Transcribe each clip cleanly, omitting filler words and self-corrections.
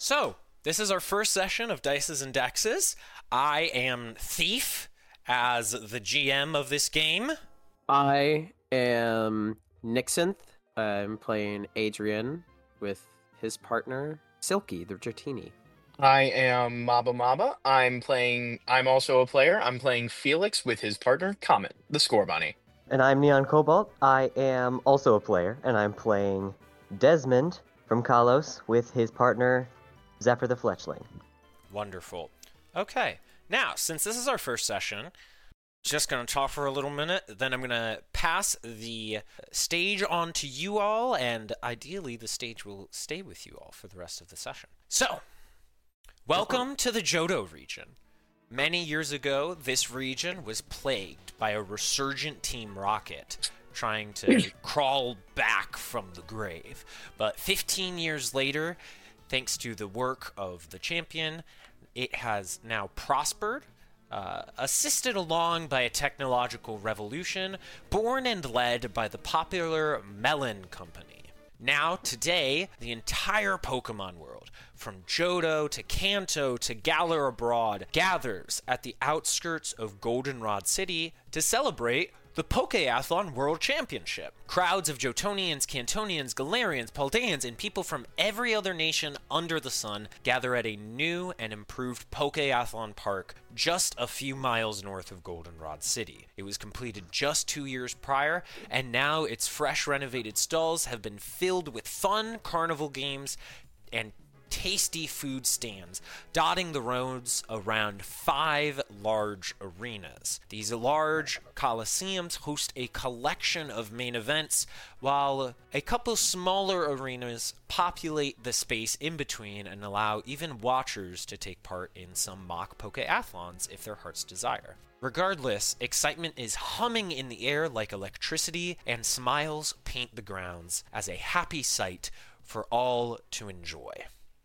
So, this is our first session of Dices and Dexes. I am Thief as the GM of this game. I am Nixonth. I'm playing Adrian with his partner, Silky, the Dratini. I am Maba Maba. I'm also a player. I'm playing Felix with his partner, Comet, the Score Bunny. And I'm Neon Cobalt. I am also a player, and I'm playing Desmond from Kalos with his partner, Zephyr the Fletchling. Wonderful. Okay, now, since this is our first session, just going to talk for a little minute, then I'm going to pass the stage on to you all, and ideally the stage will stay with you all for the rest of the session. So, welcome to the Johto region. Many years ago, this region was plagued by a resurgent Team Rocket trying to crawl back from the grave. But 15 years later, thanks to the work of the champion, it has now prospered, assisted along by a technological revolution born and led by the popular Melon Company. Now, today, the entire Pokemon world, from Johto to Kanto to Galar Abroad, gathers at the outskirts of Goldenrod City to celebrate the Pokeathlon World Championship. Crowds of Johtonians, Cantonians, Galarians, Paldeans, and people from every other nation under the sun gather at a new and improved Pokeathlon park just a few miles north of Goldenrod City. It was completed just 2 years prior, and now its fresh renovated stalls have been filled with fun carnival games and tasty food stands, dotting the roads around 5 large arenas. These large coliseums host a collection of main events, while a couple smaller arenas populate the space in between and allow even watchers to take part in some mock Pokeathlons if their hearts desire. Regardless, excitement is humming in the air like electricity, and smiles paint the grounds as a happy sight for all to enjoy.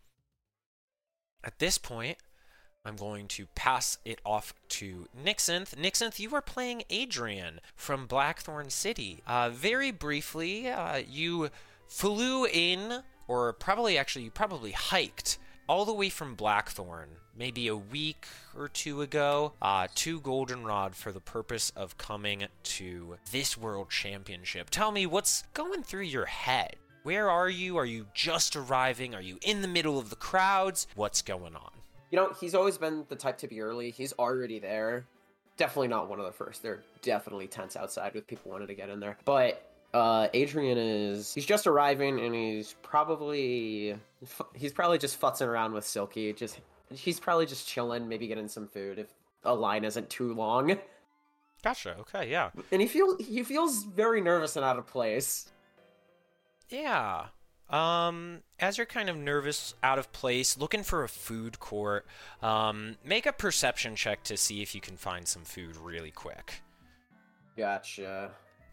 At this point, I'm going to pass it off to Nixonth. Nixonth, you are playing Adrian from Blackthorn City. Very briefly, you flew in, or you probably hiked all the way from Blackthorn, maybe a week or two ago, to Goldenrod for the purpose of coming to this World Championship. Tell me, what's going through your head? Where are you? Are you just arriving? Are you in the middle of the crowds? What's going on? You know, he's always been the type to be early. He's already there. Definitely not one of the first. There are definitely tents outside with people wanting to get in there. But Adrian he's just arriving, and he's probably just futzing around with Silky. He's probably just chilling, maybe getting some food if a line isn't too long. Gotcha. Okay, yeah. And he feels very nervous and out of place. Yeah. As you're kind of nervous, out of place, looking for a food court, make a perception check to see if you can find some food really quick. Gotcha.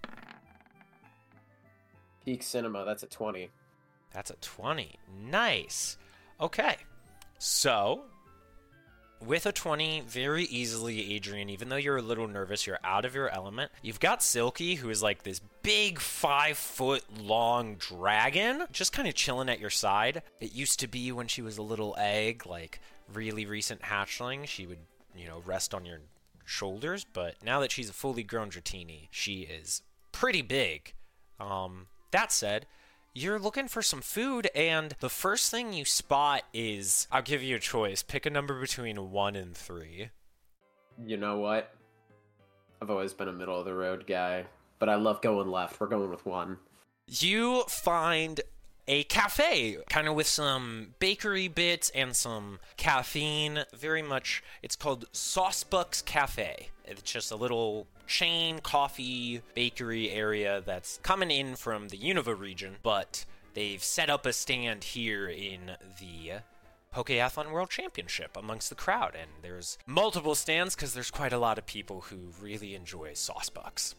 Peak Cinema, that's a 20. That's a 20. Nice. Okay. So, with a 20, very easily, Adrian, even though you're a little nervous, you're out of your element. You've got Silky, who is like this big 5-foot-long dragon, just kind of chilling at your side. It used to be when she was a little egg, like really recent hatchling, she would, rest on your shoulders, but now that she's a fully grown Dratini, she is pretty big. That said, you're looking for some food, and the first thing you spot is, I'll give you a choice. Pick a number between 1 and 3. You know what? I've always been a middle-of-the-road guy, but I love going left. We're going with 1. You find a cafe, kind of with some bakery bits and some caffeine. Very much, it's called Saucebucks Cafe. It's just a little chain coffee bakery area that's coming in from the Unova region, but they've set up a stand here in the Pokeathlon World Championship amongst the crowd, and there's multiple stands because there's quite a lot of people who really enjoy Saucebucks.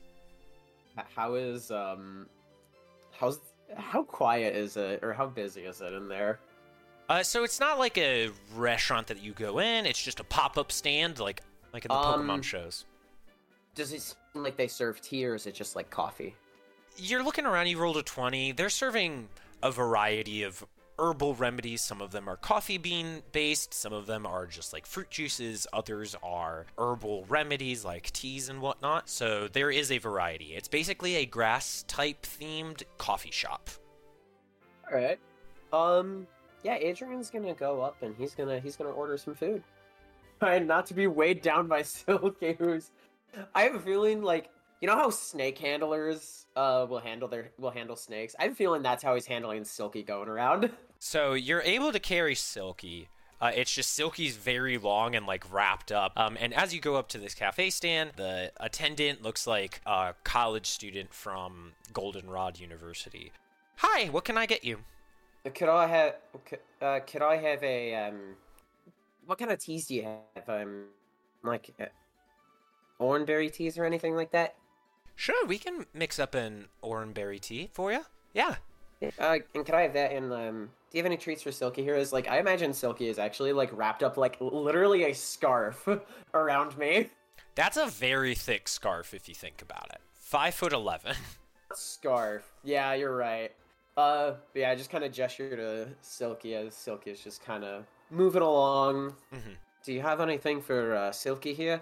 How quiet is it, or how busy is it in there? So it's not like a restaurant that you go in, it's just a pop-up stand like in the Pokemon shows. Does it seem like they serve tea, or is it just like coffee? You're looking around, you rolled a 20. They're serving a variety of herbal remedies. Some of them are coffee bean based. Some of them are just like fruit juices. Others are herbal remedies like teas and whatnot. So there is a variety. It's basically a grass type themed coffee shop. All right. Yeah, Adrian's gonna go up and he's gonna order some food. Trying not to be weighed down by Silky, who's. I have a feeling like, you know how snake handlers will handle snakes. I have a feeling that's how he's handling Silky going around. So you're able to carry Silky. It's just Silky's very long and like wrapped up. And as you go up to this cafe stand, the attendant looks like a college student from Goldenrod University. Hi, what can I get you? Could I have a what kind of teas do you have? Like orangeberry teas or anything like that? Sure, we can mix up an orangeberry tea for you. Yeah. And can I have that? And do you have any treats for Silky here? Is like I imagine Silky is actually like wrapped up like literally a scarf around me. That's a very thick scarf if you think about it. 5'11". Scarf. Yeah, you're right. Yeah, I just kind of gesture to Silky as Silky is just kind of moving along. Mm-hmm. Do you have anything for Silky here?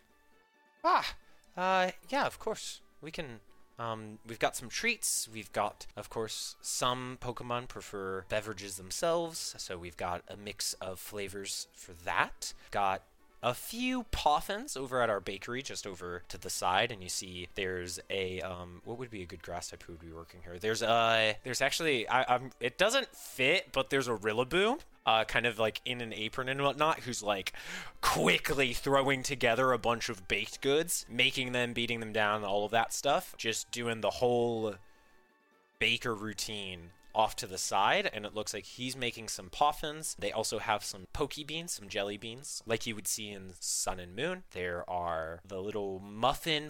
Yeah, of course. We can, we've got some treats. We've got, of course, some Pokemon prefer beverages themselves, so we've got a mix of flavors for that. Got a few Poffins over at our bakery just over to the side, and you see there's a, what would be a good grass type who would be working here? There's actually, it doesn't fit, but there's a Rillaboom. Kind of like in an apron and whatnot, who's like quickly throwing together a bunch of baked goods, making them, beating them down, all of that stuff. Just doing the whole baker routine off to the side, and it looks like he's making some Poffins. They also have some Pokebeans, some jelly beans, like you would see in Sun and Moon. There are the little muffin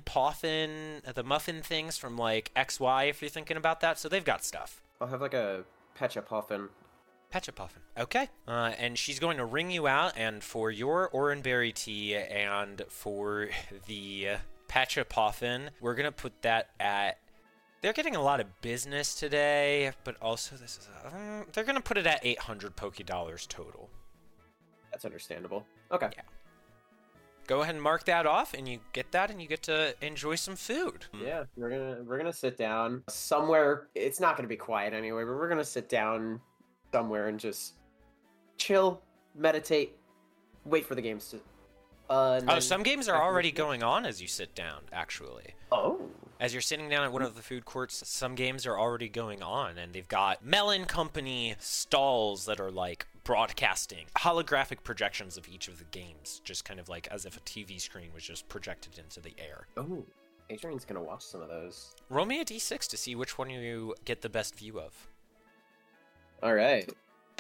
things from like XY, if you're thinking about that. So they've got stuff. I'll have like a Pecha Poffin. Pecha Poffin. Okay. And she's going to ring you out, and for your Oranberry tea and for the Pecha Poffin, we're going to put that at... They're getting a lot of business today, but also this is... they're going to put it at 800 Pokédollars total. That's understandable. Okay. Yeah. Go ahead and mark that off, and you get that, and you get to enjoy some food. Yeah, we're gonna sit down somewhere. It's not gonna be quiet anyway, but we're gonna sit down somewhere and just chill, meditate, wait for the games to... some games are already going on as you sit down, actually. Oh. As you're sitting down at one of the food courts, some games are already going on, and they've got Melon Company stalls that are, like, broadcasting holographic projections of each of the games, just kind of like as if a TV screen was just projected into the air. Oh, Adrian's gonna watch some of those. Roll me a d6 to see which one you get the best view of. All right.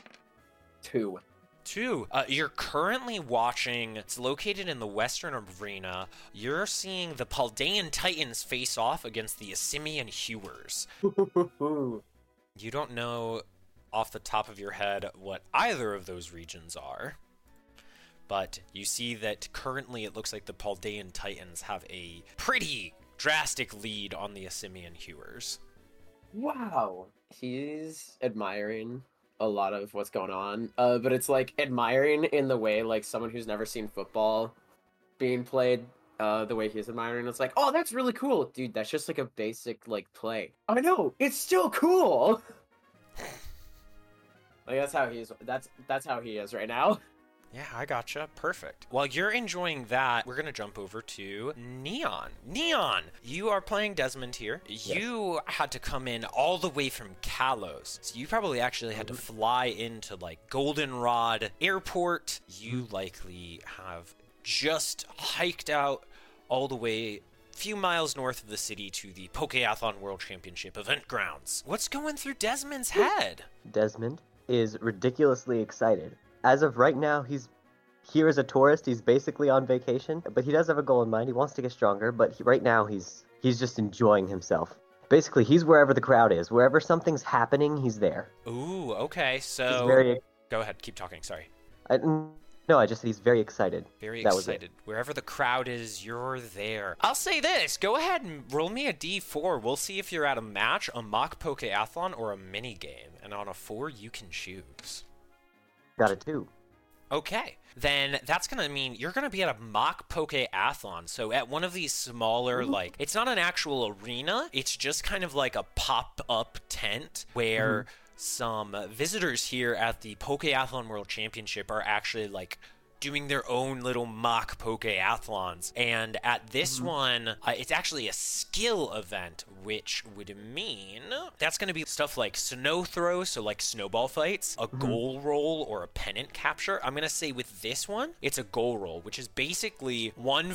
2. You're currently watching, it's located in the Western Arena. You're seeing the Paldean Titans face off against the Asimian Hewers. You don't know off the top of your head what either of those regions are, but you see that currently it looks like the Paldean Titans have a pretty drastic lead on the Asimian Hewers. Wow. He's admiring a lot of what's going on, but it's like admiring in the way like someone who's never seen football being played, the way he's admiring. It's like, oh, that's really cool, dude. That's just like a basic like play. I know, it's still cool. Like that's how he is right now. Yeah, I gotcha. Perfect. While you're enjoying that, we're going to jump over to Neon. Neon, you are playing Desmond here. Yes. You had to come in all the way from Kalos. So you probably actually had to fly into, like, Goldenrod Airport. You likely have just hiked out all the way a few miles north of the city to the Pokeathon World Championship event grounds. What's going through Desmond's head? Desmond is ridiculously excited. As of right now, he's here as a tourist. He's basically on vacation, but he does have a goal in mind. He wants to get stronger, but right now he's just enjoying himself. Basically, he's wherever the crowd is. Wherever something's happening, he's there. Ooh, okay. So very... Go ahead, keep talking. Sorry. No, I just said he's very excited. Very That was it. excited. Wherever the crowd is, you're there. I'll say this. Go ahead and roll me a d4. We'll see if you're at a match, a mock Pokeathlon, or a mini game. And on a 4, you can choose. Got a 2. Okay. Then that's going to mean you're going to be at a mock Pokeathlon. So at one of these smaller, like, it's not an actual arena. It's just kind of like a pop-up tent where some visitors here at the Pokeathlon World Championship are actually, like, doing their own little mock Pokeathlons. And at this one, it's actually a skill event, which would mean that's going to be stuff like snow throw, so like snowball fights, a goal roll, or a pennant capture. I'm going to say with this one, it's a goal roll, which is basically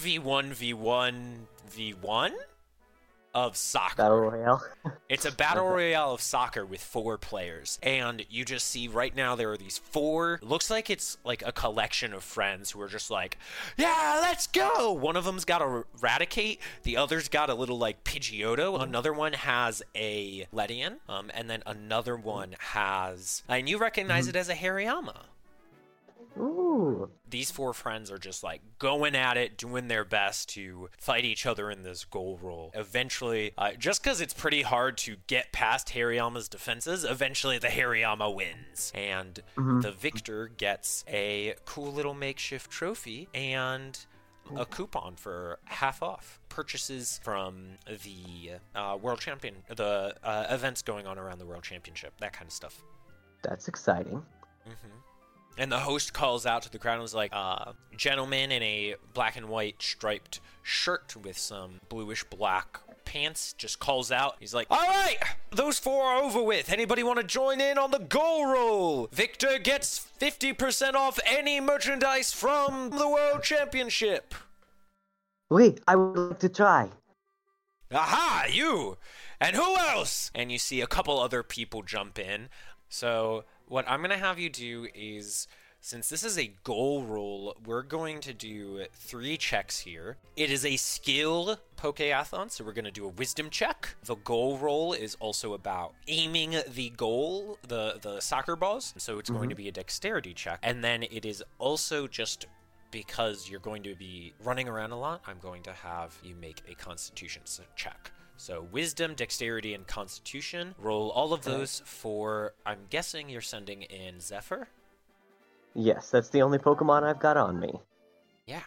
1v1v1v1 of soccer. Battle Royale. It's a battle royale of soccer with 4 players. And you just see right now there are these 4, looks like it's like a collection of friends who are just like, yeah, let's go. One of them's got a Raticate. The other's got a little like Pidgeotto. Another one has a Ledian. And then another one has, and you recognize it as a Hariyama. Ooh. These 4 friends are just like going at it, doing their best to fight each other in this goal roll. Eventually, just because it's pretty hard to get past Hariyama's defenses, eventually the Hariyama wins. And the victor gets a cool little makeshift trophy and a coupon for half off purchases from the World Champion, the events going on around the World Championship, that kind of stuff. That's exciting. And the host calls out to the crowd and is like, gentleman in a black and white striped shirt with some bluish black pants just calls out. He's like, all right, those 4 are over with. Anybody want to join in on the goal roll? Victor gets 50% off any merchandise from the World Championship. Wait, I would like to try. Aha, you! And who else? And you see a couple other people jump in. So what I'm going to have you do is, since this is a goal roll, we're going to do 3 checks here. It is a skill Pokeathlon, so we're going to do a wisdom check. The goal roll is also about aiming the goal, the soccer balls, so it's going to be a dexterity check. And then it is also just because you're going to be running around a lot, I'm going to have you make a constitution check. So wisdom, dexterity, and constitution. Roll all of those for, I'm guessing you're sending in Zephyr? Yes, that's the only Pokemon I've got on me. Yeah.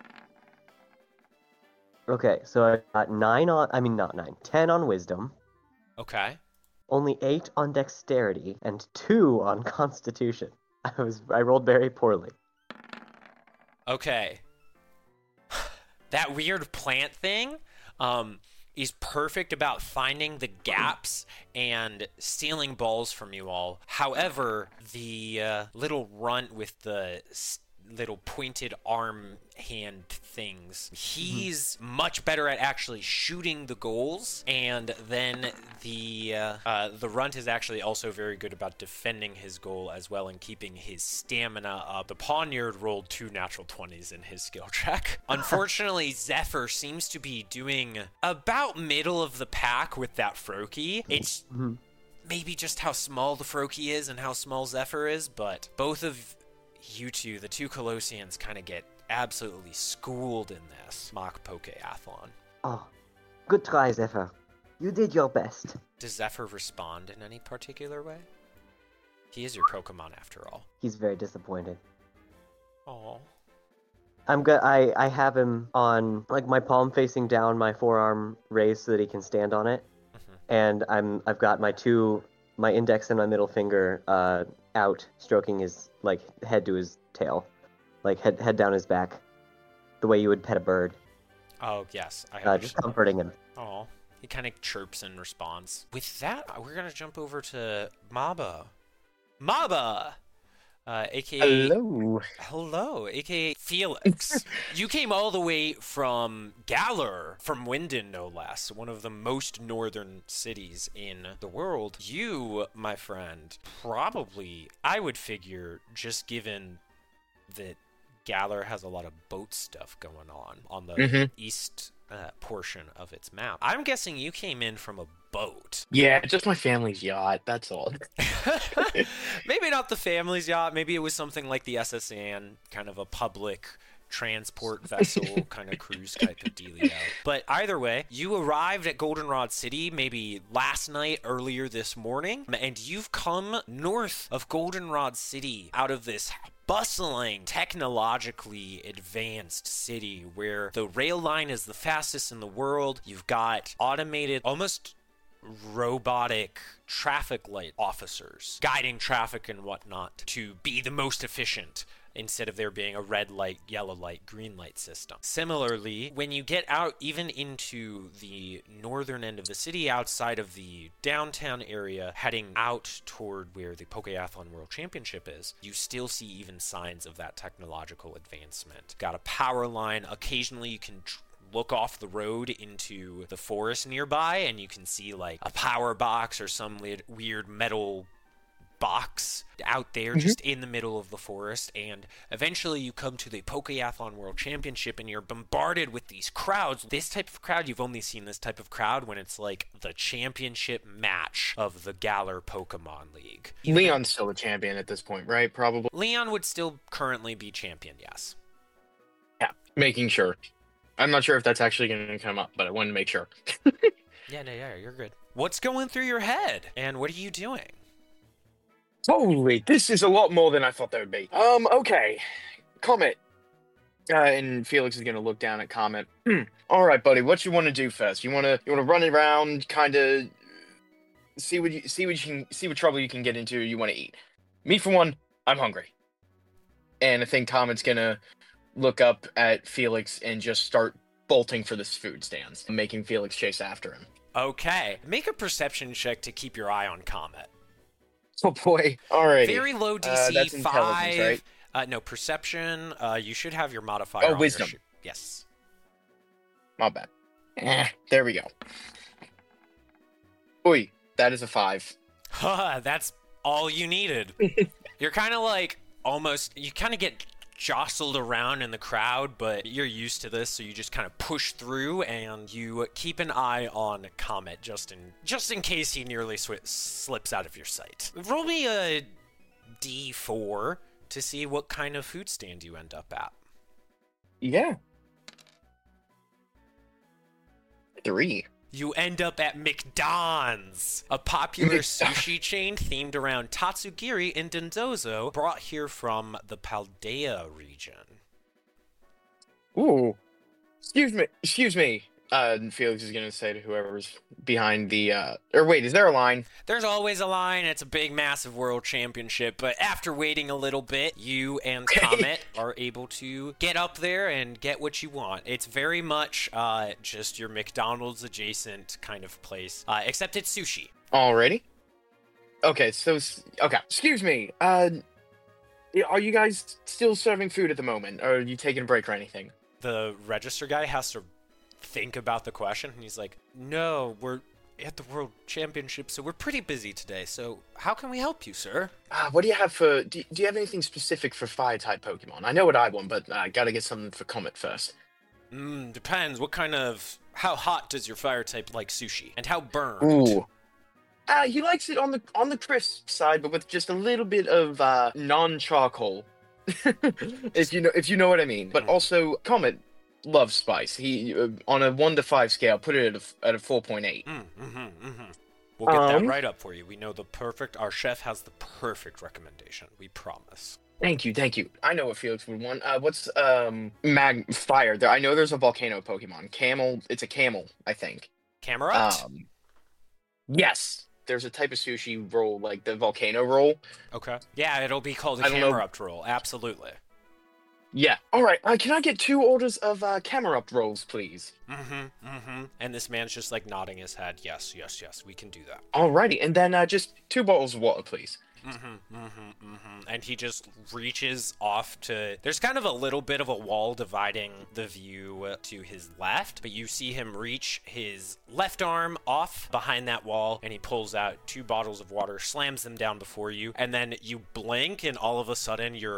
Okay, so I got 10 on Wisdom, Okay. only 8 on Dexterity, and 2 on Constitution. I rolled very poorly. Okay. That weird plant thing, is perfect about finding the gaps and stealing balls from you all. However, the little runt with the little pointed arm hand things, he's much better at actually shooting the goals, and then the runt is actually also very good about defending his goal as well and keeping his stamina up. The Pawniard rolled 2 natural 20s in his skill check. Unfortunately, Zephyr seems to be doing about middle of the pack with that Froakie. It's maybe just how small the Froakie is and how small Zephyr is, but both of you two, the 2 Colossians, kind of get absolutely schooled in this mock Pokeathlon. Oh, good try, Zephyr. You did your best. Does Zephyr respond in any particular way? He is your Pokemon after all. He's very disappointed. Aww. I'm good. I have him on, like, my palm facing down, my forearm raised so that he can stand on it, and I've got my index and my middle finger out, stroking his head to his tail, like head down his back, the way you would pet a bird. Oh yes, I Just understand. comforting him. Aw. He kind of chirps in response. With that, we're gonna jump over to Maba. Maba, aka Hello, aka Felix. You came all the way from Galar, from Wyndon, no less, one of the most northern cities in the world. You, my friend, probably, I would figure, just given that Galar has a lot of boat stuff going on the east portion of its map. I'm guessing you came in from a boat. Yeah, just my family's yacht. That's all. Maybe not the family's yacht. Maybe it was something like the SS Anne, kind of a public transport vessel kind of cruise type of dealio. But either way, you arrived at Goldenrod City maybe last night, earlier this morning, and you've come north of Goldenrod City out of this bustling, technologically advanced city where the rail line is the fastest in the world. You've got automated, almost robotic traffic light officers guiding traffic and whatnot to be the most efficient, instead of there being a red light, yellow light, green light system. Similarly, when you get out even into the northern end of the city, outside of the downtown area, heading out toward where the Pokeathlon World Championship is, you still see even signs of that technological advancement. Got a power line. Occasionally you can look off the road into the forest nearby, and you can see like a power box or some weird metal box out there just in the middle of the forest. And eventually you come to the Pokeathlon World Championship, and you're bombarded with these crowds. This type of crowd, you've only seen this type of crowd when it's like the championship match of the Galar Pokemon League. Leon's still a champion at this point, right? Probably. Leon would still currently be champion, yes. Yeah, making sure. I'm not sure if that's actually going to come up, but I wanted to make sure. Yeah, you're good. What's going through your head, and what are you doing? Holy, this is a lot more than I thought there would be. Okay. Comet. And Felix is gonna look down at Comet. All right, buddy, what you want to do first? You wanna run around, kind of see what trouble you can get into. You want to eat. Me for one, I'm hungry. And I think Comet's gonna look up at Felix and just start bolting for this food stands, making Felix chase after him. Okay, make a perception check to keep your eye on Comet. Oh boy! Alrighty. Very low DC, that's intelligence, 5. right? No, perception. You should have your modifier. Oh, on wisdom. Your yes. My bad. There we go. Oi, that is a 5. That's all you needed. You're kind of like you kind of get jostled around in the crowd, but you're used to this, so you just kind of push through, and you keep an eye on Comet just in case he nearly slips out of your sight. Roll me a D4 to see what kind of food stand you end up at. Yeah. 3. You end up at McDon's, a popular sushi chain themed around Tatsugiri in Dendozo, brought here from the Paldea region. Ooh. Excuse me. Felix is gonna say to whoever's behind the or wait, is there a line? There's always a line. It's a big, massive world championship, but after waiting a little bit, you and Comet are able to get up there and get what you want. It's very much just your McDonald's adjacent kind of place, except it's sushi. Already? Okay, okay. Excuse me. Are you guys still serving food at the moment, or are you taking a break or anything? The register guy has to think about the question, and he's like, no, we're at the World Championship, so we're pretty busy today, so how can we help you, sir? What do you have for... Do you have anything specific for Fire-type Pokemon? I know what I want, but I gotta get something for Comet first. Depends. What kind of... How hot does your Fire-type like sushi? And how burned? Ooh. He likes it on the crisp side, but with just a little bit of non-charcoal. if you know what I mean. But also, Comet loves spice. He on a 1 to 5 scale, put it at a 4.8. We'll get that right up for you. We know our chef has the perfect recommendation. We promise. Thank you. I know what Felix would want. What's fire? I know there's a volcano Pokemon. Camel. It's a camel, I think. Camerupt? Yes. There's a type of sushi roll, like the volcano roll. Okay. Yeah, it'll be called a Camerupt roll. Absolutely. Yeah. All right. Can I get 2 orders of Camerupt rolls, please? And this man's just like nodding his head. Yes, we can do that. Alrighty. And then just 2 bottles of water, please. And he just reaches off to... There's kind of a little bit of a wall dividing the view to his left, but you see him reach his left arm off behind that wall, and he pulls out 2 bottles of water, slams them down before you, and then you blink, and all of a sudden you're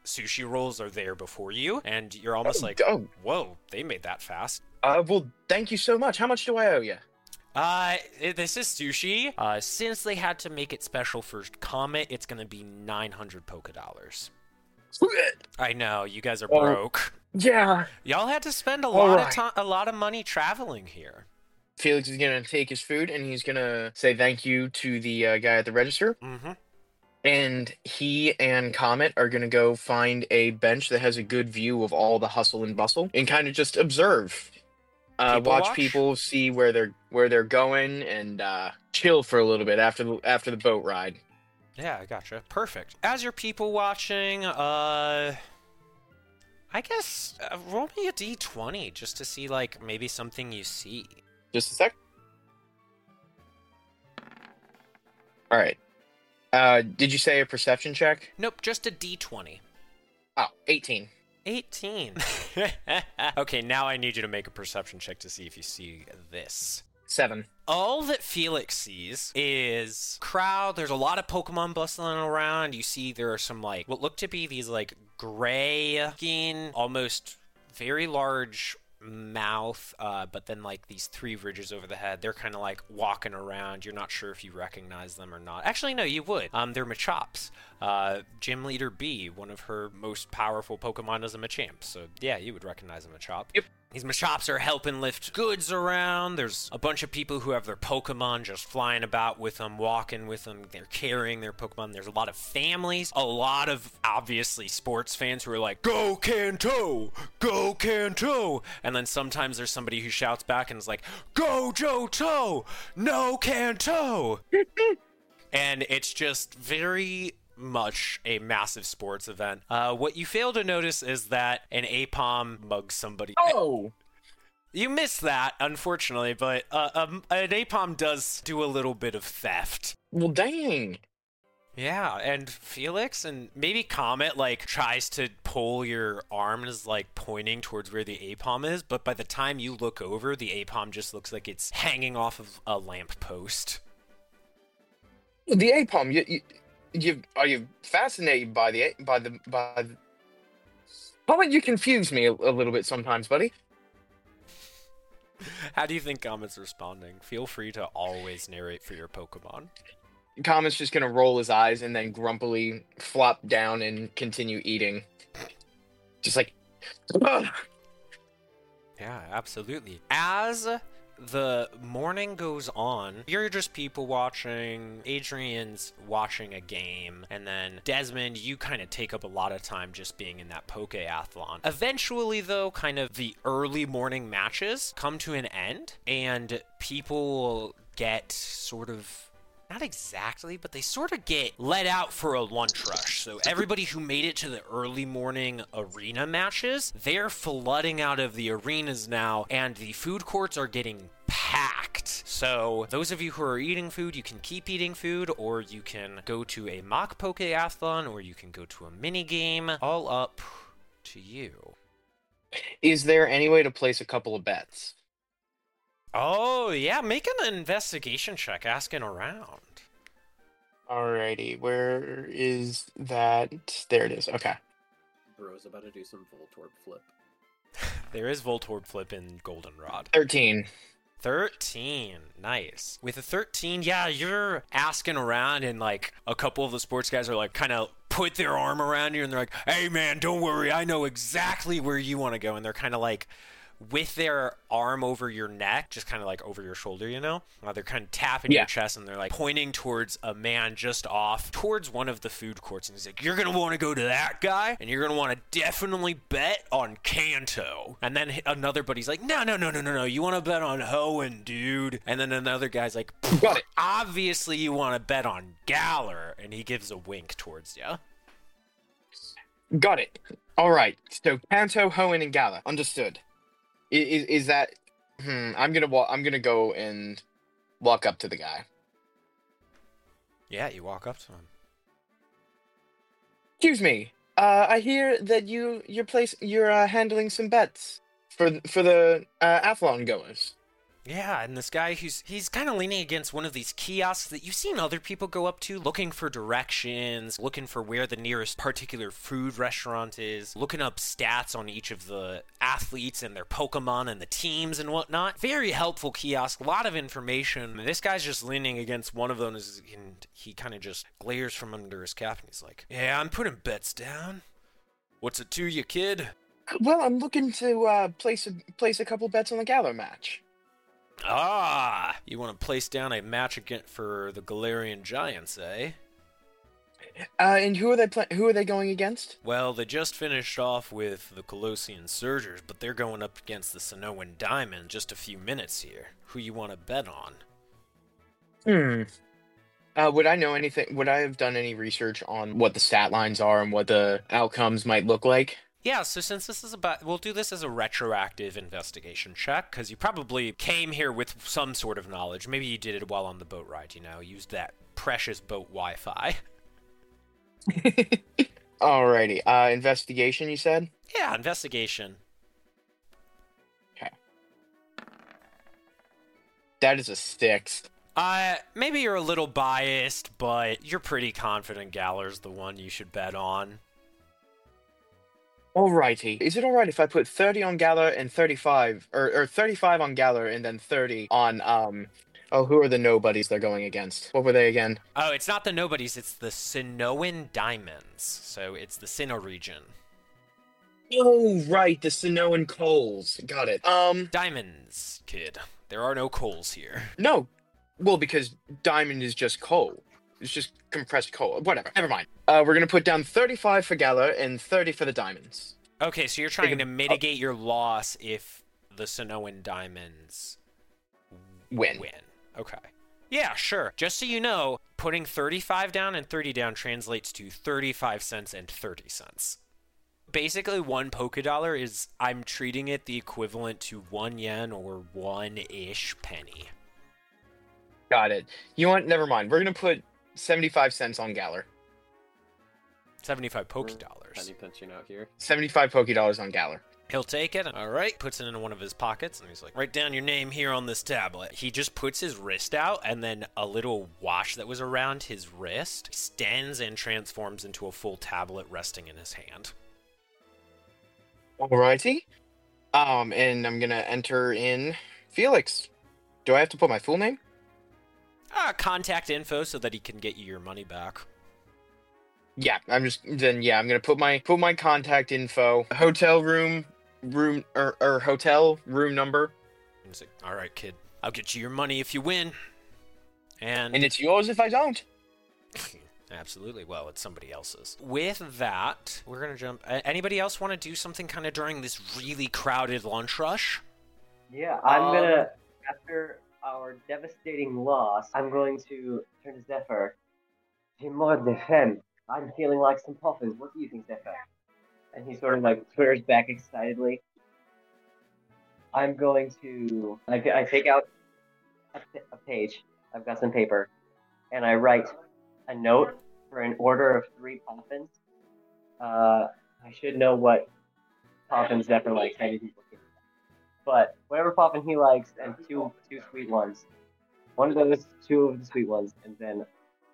sushi rolls are there before you, and you're almost like, oh. whoa, they made that fast. Well, thank you so much. How much do I owe you? This is sushi. Since they had to make it special for Comet, it's gonna be 900 polka dollars. I know, you guys are broke. Yeah. Y'all had to spend a All lot right. of time, a lot of money traveling here. Felix is gonna take his food and he's gonna say thank you to the guy at the register. Mm-hmm. And he and Comet are gonna go find a bench that has a good view of all the hustle and bustle and kind of just observe. Watch people, see where they're going, and chill for a little bit after the boat ride. Yeah, I gotcha. Perfect. As you're people watching, I guess roll me a d20 just to see like maybe something you see. Just a sec. All right. Did you say a perception check? Nope, just a d20. Oh, 18. 18. Okay, now I need you to make a perception check to see if you see this. 7. All that Felix sees is crowd. There's a lot of Pokemon bustling around. You see there are some like what look to be these like gray skin, almost very large mouth, but then like these 3 ridges over the head. They're kind of like walking around. You're not sure if you recognize them or not. Actually, no, you would. They're Machops. Gym Leader B, one of her most powerful Pokemon, is a Machamp. So yeah, you would recognize a Machop. Yep. These Machops are helping lift goods around. There's a bunch of people who have their Pokemon just flying about with them, walking with them. They're carrying their Pokemon. There's a lot of families, a lot of obviously sports fans who are like, "Go Kanto! Go Kanto!" And then sometimes there's somebody who shouts back and is like, "Go Johto! No Kanto!" And it's just very much a massive sports event. What you fail to notice is that an Apom mugs somebody. Oh! You missed that, unfortunately, but an Apom does do a little bit of theft. Well, dang. Yeah, and Felix and maybe Comet like tries to pull your arm and is like pointing towards where the Apom is, but by the time you look over, the Apom just looks like it's hanging off of a lamppost. The Apom, are you fascinated by the? How about you confuse me a little bit sometimes, buddy? How do you think Comet's responding? Feel free to always narrate for your Pokemon. Comet's just gonna roll his eyes and then grumpily flop down and continue eating. Just like, ugh. Yeah, absolutely. As the morning goes on, you're just people watching, Adrian's watching a game, and then Desmond, you kind of take up a lot of time just being in that Pokeathlon. Eventually, though, kind of the early morning matches come to an end, and people get sort of not exactly, but they sort of get let out for a lunch rush. So everybody who made it to the early morning arena matches, they're flooding out of the arenas now, and the food courts are getting packed. So those of you who are eating food, you can keep eating food, or you can go to a mock Pokeathlon, or you can go to a mini game. All up to you. Is there any way to place a couple of bets? Oh, yeah, make an investigation check asking around. Alrighty, where is that? There it is. Okay. Bro's about to do some Voltorb flip. There is Voltorb flip in Goldenrod. 13. 13. Nice. With a 13, yeah, you're asking around, and like a couple of the sports guys are like kind of put their arm around you, and they're like, "Hey man, don't worry, I know exactly where you want to go." And they're kind of like with their arm over your neck, just kind of like over your shoulder, you know? They're kind of tapping your chest, and they're like pointing towards a man just off towards one of the food courts. And he's like, "You're going to want to go to that guy, and you're going to want to definitely bet on Kanto." And then another buddy's like, No. You want to bet on Hoenn, dude." And then another guy's like, "Got it. Obviously you want to bet on Galar." And he gives a wink towards you. Got it. All right. So Kanto, Hoenn, and Galar. Understood. Is that? I'm gonna go and walk up to the guy. Yeah, you walk up to him. Excuse me. I hear that you're handling some bets for the Athlon goers. Yeah, and this guy he's kind of leaning against one of these kiosks that you've seen other people go up to, looking for directions, looking for where the nearest particular food restaurant is, looking up stats on each of the athletes and their Pokemon and the teams and whatnot. Very helpful kiosk, a lot of information. This guy's just leaning against one of them, and he kind of just glares from under his cap, and he's like, "Yeah, I'm putting bets down. What's it to you, kid?" Well, I'm looking to place a couple bets on the Galar match. Ah, you want to place down a match again for the Galarian Giants, eh? And who are they going against? Well, they just finished off with the Colossian Surgers, but they're going up against the Sinnohan Diamond just a few minutes here. Who you want to bet on? Would I know anything? Would I have done any research on what the stat lines are and what the outcomes might look like? Yeah, so since this is we'll do this as a retroactive investigation check, because you probably came here with some sort of knowledge. Maybe you did it while on the boat ride, used that precious boat Wi-Fi. Alrighty, investigation, you said? Yeah, investigation. Okay. That is a 6. Maybe you're a little biased, but you're pretty confident Galar's the one you should bet on. Alrighty. Is it alright if I put 30 on Galar and 35, or 35 on Galar and then 30 on, who are the nobodies they're going against? What were they again? Oh, it's not the nobodies, it's the Sinnohan Diamonds. So it's the Sinnoh region. Oh, right, the Sinnohan Coals. Got it. Diamonds, kid. There are no coals here. No. Well, because diamond is just coal. It's just compressed coal. Whatever. Never mind. We're gonna put down 35 for Galar and 30 for the diamonds. Okay, so you're trying to mitigate your loss if the Sinnohan Diamonds Win. Okay. Yeah, sure. Just so you know, putting 35 down and 30 down translates to 35 cents and 30 cents. Basically, one Pokédollar is, I'm treating it the equivalent to 1 yen or 1-ish penny. Got it. You know what? Never mind. We're gonna put 75 cents on Galar. 75 Pokédollars. Penny pinching out here. 75 Pokédollars on Galar. He'll take it. All right. Puts it in one of his pockets, and he's like, write down your name here on this tablet. He just puts his wrist out, and then a little wash that was around his wrist extends and transforms into a full tablet resting in his hand. Alrighty. And I'm gonna enter in Felix. Do I have to put my full name? Contact info so that he can get you your money back. Yeah, I'm gonna put my contact info, hotel room hotel room number. He's like, all right, kid, I'll get you your money if you win. And it's yours if I don't. Absolutely. Well, it's somebody else's. With that, we're gonna jump. Anybody else want to do something kind of during this really crowded lunch rush? Yeah, I'm gonna, after our devastating loss, I'm going to turn to Zephyr. Timor de femme. I'm feeling like some puffins. What do you think, Zephyr? And he sort of like twitters back excitedly. I'm going to... I take out a page. I've got some paper. And I write a note for an order of 3 puffins. I should know what puffins Zephyr likes. I didn't look at it. But whatever puffin he likes, and two sweet ones. One of those, 2 of the sweet ones, and then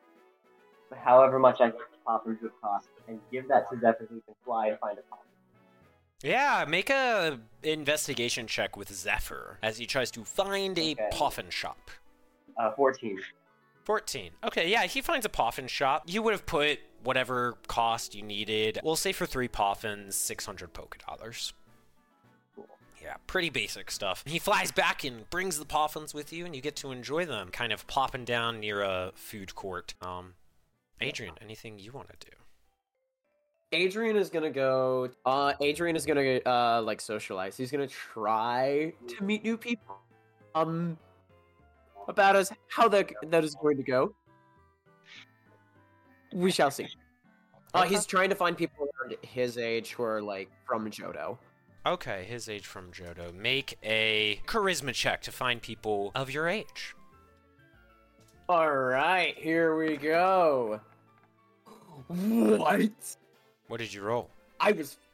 however much I think the poppers would cost, and give that to Zephyr so he can fly and find a popper. Yeah, make a investigation check with Zephyr as he tries to find a puffin shop. 14. 14. Okay, yeah, he finds a puffin shop. You would have put whatever cost you needed. We'll say for 3 puffins, 600 Pokédollars. Yeah, pretty basic stuff. He flies back and brings the puffins with you, and you get to enjoy them, kind of plopping down near a food court. Adrian, anything you want to do? Adrian is gonna go. Like socialize. He's gonna try to meet new people. About how that is going to go, we shall see. He's trying to find people around his age who are like from Johto. Okay, his age from Johto. Make a charisma check to find people of your age. Alright, here we go. What? What did you roll? I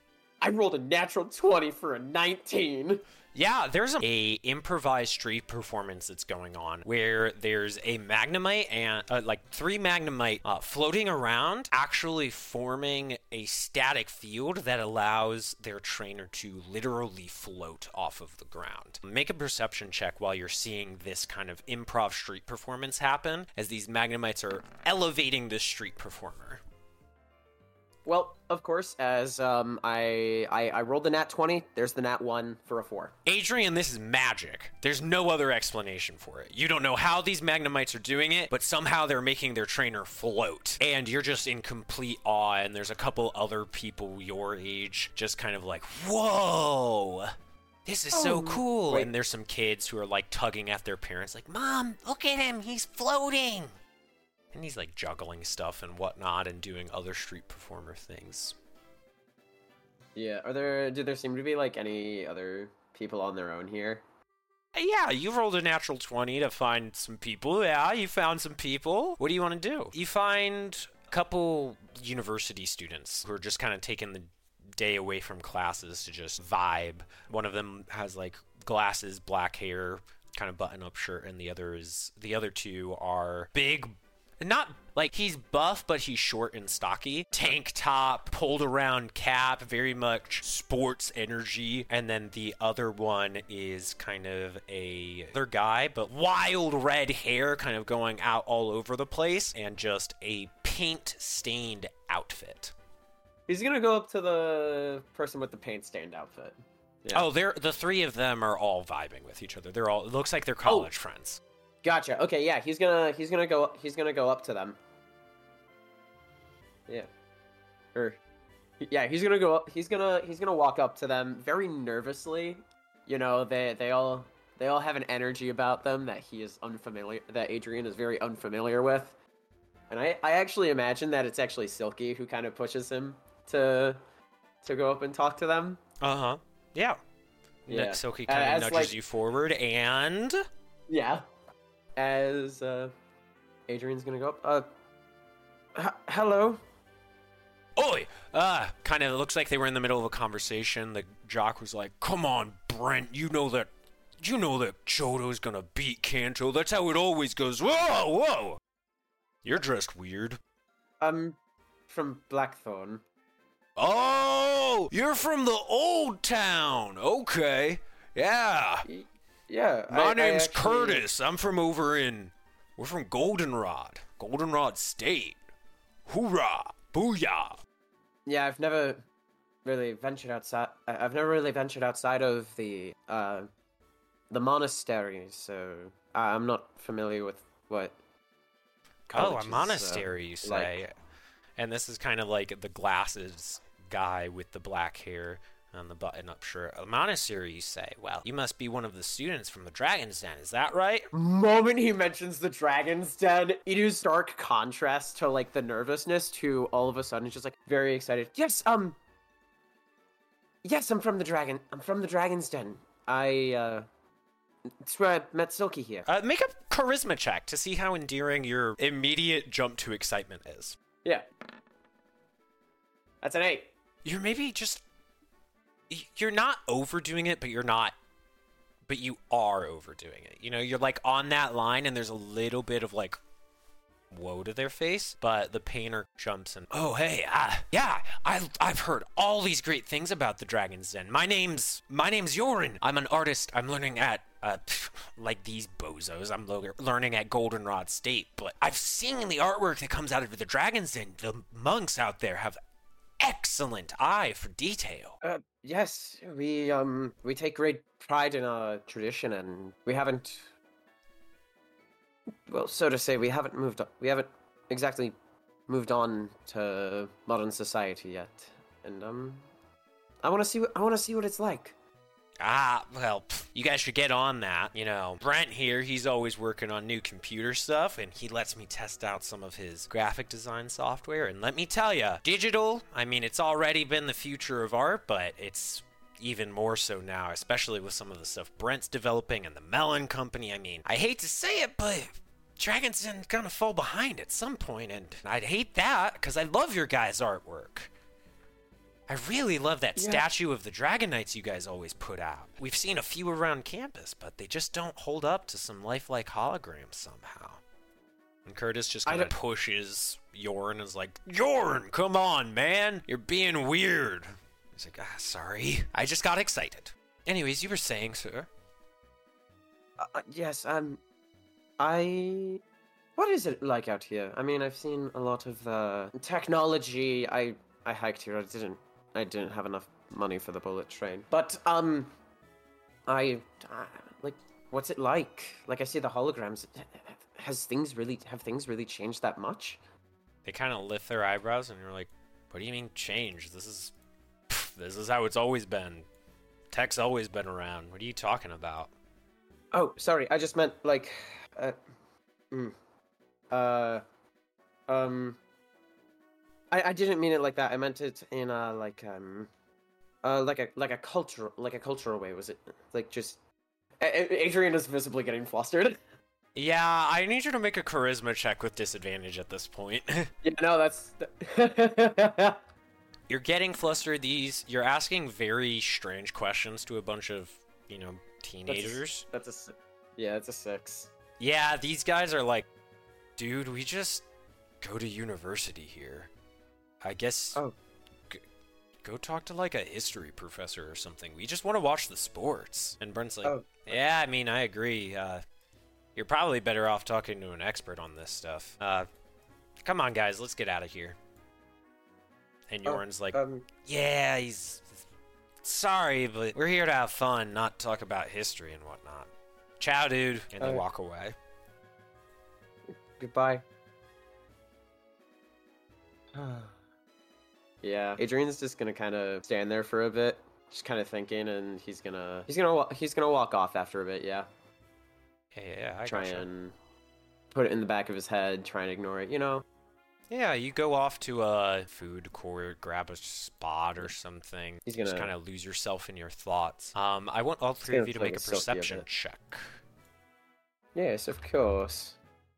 I rolled a natural 20 for a 19. Yeah, there's a improvised street performance that's going on where there's a Magnemite and like 3 Magnemite floating around, actually forming a static field that allows their trainer to literally float off of the ground. Make a perception check while you're seeing this kind of improv street performance happen as these Magnemites are elevating this street performer. Well, of course, as I rolled the nat 20, there's the nat 1 for a 4. Adrian, this is magic. There's no other explanation for it. You don't know how these Magnemites are doing it, but somehow they're making their trainer float. And you're just in complete awe, and there's a couple other people your age just kind of like, whoa! This is so cool! Wait. And there's some kids who are like tugging at their parents like, Mom, look at him, he's floating! And he's like juggling stuff and whatnot and doing other street performer things. Yeah, do there seem to be, like, any other people on their own here? Yeah, you rolled a natural 20 to find some people. Yeah, you found some people. What do you want to do? You find a couple university students who are just kind of taking the day away from classes to just vibe. One of them has, like, glasses, black hair, kind of button-up shirt, and the other two are big. Not like he's buff, but he's short and stocky. Tank top, pulled around cap, very much sports energy. And then the other one is kind of other guy, but wild red hair kind of going out all over the place and just a paint stained outfit. He's gonna go up to the person with the paint stained outfit. Yeah. Oh, the 3 of them are all vibing with each other. It looks like they're college friends. Gotcha. Okay, yeah, he's gonna go up to them. Yeah. He's gonna go up. He's gonna walk up to them very nervously. You know, they all have an energy about them that Adrian is very unfamiliar with. And I actually imagine that it's actually Silky who kind of pushes him to go up and talk to them. Uh-huh. Yeah. Silky kind of nudges you forward and yeah. As Adrian's gonna go up. Hello. Oi! Kind of looks like they were in the middle of a conversation. The jock was like, "Come on, Brent, you know that Chodo's gonna beat Kanto. That's how it always goes." Whoa! You're dressed weird. I'm from Blackthorn. Oh! You're from the old town! Okay. Yeah. Yeah. My name's Curtis. I'm from we're from Goldenrod State. Hoorah! Booyah! Yeah, I've never really ventured outside. I've never really ventured outside of the monastery, so I'm not familiar with what. Oh, a monastery, you say? like. And this is kind of like the glasses guy with the black hair and the button-up shirt. A monastery, you say? Well, you must be one of the students from the Dragon's Den, is that right? Moment he mentions the Dragon's Den, it is stark contrast to like the nervousness to all of a sudden he's just like very excited. Yes, I'm from the Dragon's Den. That's where I met Silky here. Make a charisma check to see how endearing your immediate jump to excitement is. Yeah. That's an 8. You're maybe just... You're not overdoing it, but you are overdoing it. You know, you're like on that line and there's a little bit of like woe to their face, but the painter jumps in. Oh, hey, yeah, I've heard all these great things about the Dragon's Den. My name's Yorin. I'm an artist. I'm learning at like these bozos. I'm learning at Goldenrod State, but I've seen the artwork that comes out of the Dragon's Den. The monks out there have excellent eye for detail. Yes, we take great pride in our tradition, and we haven't, well, so to say, we haven't exactly moved on to modern society yet, and I want to see what it's like. Well, you guys should get on that. You know, Brent here, he's always working on new computer stuff, and he lets me test out some of his graphic design software. And let me tell you, digital, I mean, it's already been the future of art, but it's even more so now, especially with some of the stuff Brent's developing and the Melon Company. I mean, I hate to say it, but Dragon's Den's gonna fall behind at some point, and I'd hate that, because I love your guys' artwork. I really love that Yeah. statue of the Dragon Knights you guys always put out. We've seen a few around campus, but they just don't hold up to some lifelike holograms somehow. And Curtis just kind of pushes Yorn and is like, Yorn, come on, man. You're being weird. He's like, sorry. I just got excited. Anyways, you were saying, sir? Yes, what is it like out here? I mean, I've seen a lot of technology. I hiked here. I didn't have enough money for the bullet train. But I like, what's it like? Like, I see the holograms. Have things really changed that much? They kind of lift their eyebrows, and you're like, what do you mean change? This is how it's always been. Tech's always been around. What are you talking about? Oh, sorry. I just meant like, I didn't mean it like that. I meant it in like a cultural way. Was it like just? Adrian is visibly getting flustered. Yeah, I need you to make a charisma check with disadvantage at this point. Yeah, no, that's. You're getting flustered. You're asking very strange questions to a bunch of, teenagers. That's a 6. Yeah, these guys are like, dude, we just go to university here. I guess. Oh. Go talk to like a history professor or something. We just want to watch the sports. And Brent's like, Oh. yeah, I mean, I agree. You're probably better off talking to an expert on this stuff. Come on, guys, let's get out of here. And Yorn's like, yeah, he's sorry, but we're here to have fun, not talk about history and whatnot. Ciao, dude. And they walk away. Goodbye. Yeah, Adrian's just gonna kind of stand there for a bit, just kind of thinking, and he's gonna walk off after a bit. Yeah. Yeah, I try gotcha. and put it in the back of his head, try and ignore it. Yeah, you go off to a food court, grab a spot or something. He's gonna just kind of lose yourself in your thoughts. I want all three of you to make a perception check. Yes, of course.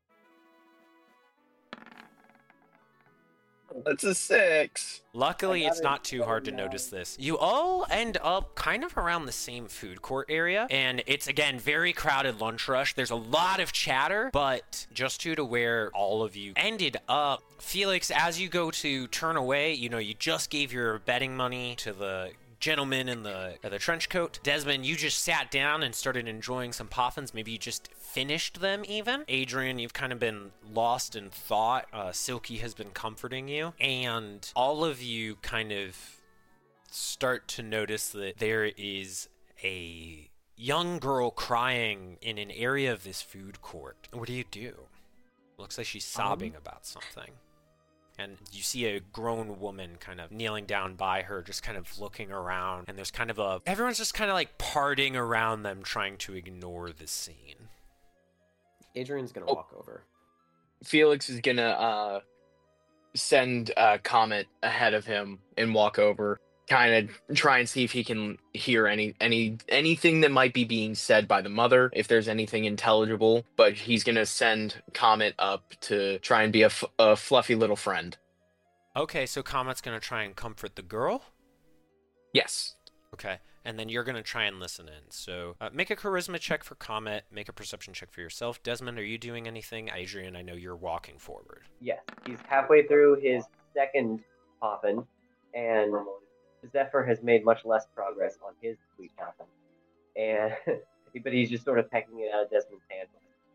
That's a 6. Luckily, it's not too hard to notice this. You all end up kind of around the same food court area, and it's, again, very crowded lunch rush. There's a lot of chatter, but just due to where all of you ended up, Felix, as you go to turn away, you just gave your betting money to the gentleman in the trench coat. Desmond, you just sat down and started enjoying some poffins. Maybe you just finished them even. Adrian, you've kind of been lost in thought. Silky has been comforting you. And all of you kind of start to notice that there is a young girl crying in an area of this food court. What do? Looks like she's sobbing about something. And you see a grown woman kind of kneeling down by her, just kind of looking around. And there's kind of everyone's just kind of like parting around them, trying to ignore the scene. Adrian's gonna walk over. Felix is gonna send Comet ahead of him and walk over, kind of try and see if he can hear anything that might be being said by the mother, if there's anything intelligible. But he's gonna send Comet up to try and be a fluffy little friend. Okay, so Comet's gonna try and comfort the girl? Yes. Okay, and then you're gonna try and listen in. So make a charisma check for Comet, make a perception check for yourself. Desmond, are you doing anything? Adrian, I know you're walking forward. Yes, he's halfway through his second poppin, and Zephyr has made much less progress on his sweet poppin. But he's just sort of pecking it out of Desmond's hand.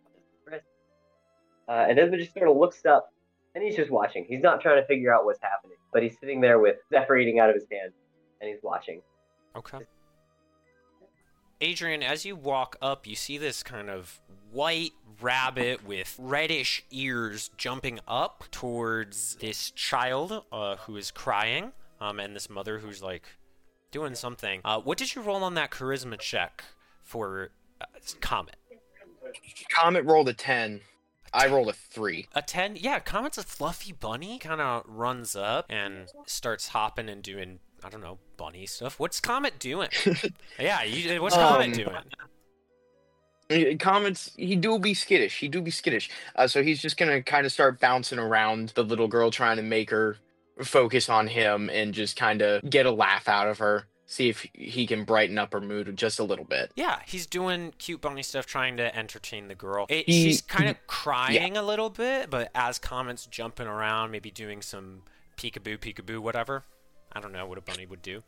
And Desmond just sort of looks up, and he's just watching. He's not trying to figure out what's happening, but he's sitting there with Zephyr eating out of his hand, and he's watching. Okay. Adrian, as you walk up, you see this kind of white rabbit with reddish ears jumping up towards this child who is crying, and this mother who's like doing something. What did you roll on that charisma check for Comet? Comet rolled a 10. I rolled a 3. A 10? Yeah, Comet's a fluffy bunny. Kind of runs up and starts hopping and doing, I don't know, bunny stuff. What's Comet doing? Yeah, what's Comet doing? Comet's, he do be skittish. So he's just gonna kind of start bouncing around the little girl, trying to make her focus on him and just kind of get a laugh out of her. See if he can brighten up her mood just a little bit. Yeah, he's doing cute bunny stuff, trying to entertain the girl. He- She's kind of crying a little bit, but as Comet's jumping around, maybe doing some peekaboo, peekaboo, whatever. I don't know what a bunny would do.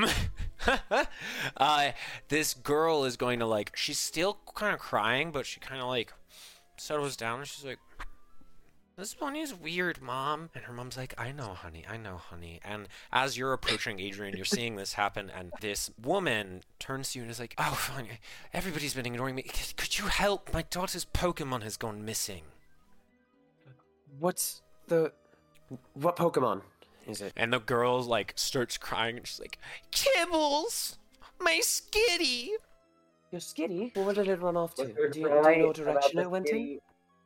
This girl is going to like, she's still kind of crying, but she kind of like settles down and she's like, this bunny is weird, Mom. And her mom's like, I know, honey. And as you're approaching Adrian, you're seeing this happen, and this woman turns to you and is like, oh, fine. Everybody's been ignoring me. Could you help? My daughter's Pokemon has gone missing. What Pokemon is it? And the girl, like, starts crying, and she's like, Kibbles! My Skitty! Your Skitty? Well, where did it run off to? Was there Do you crying know about direction the it went in? kitty?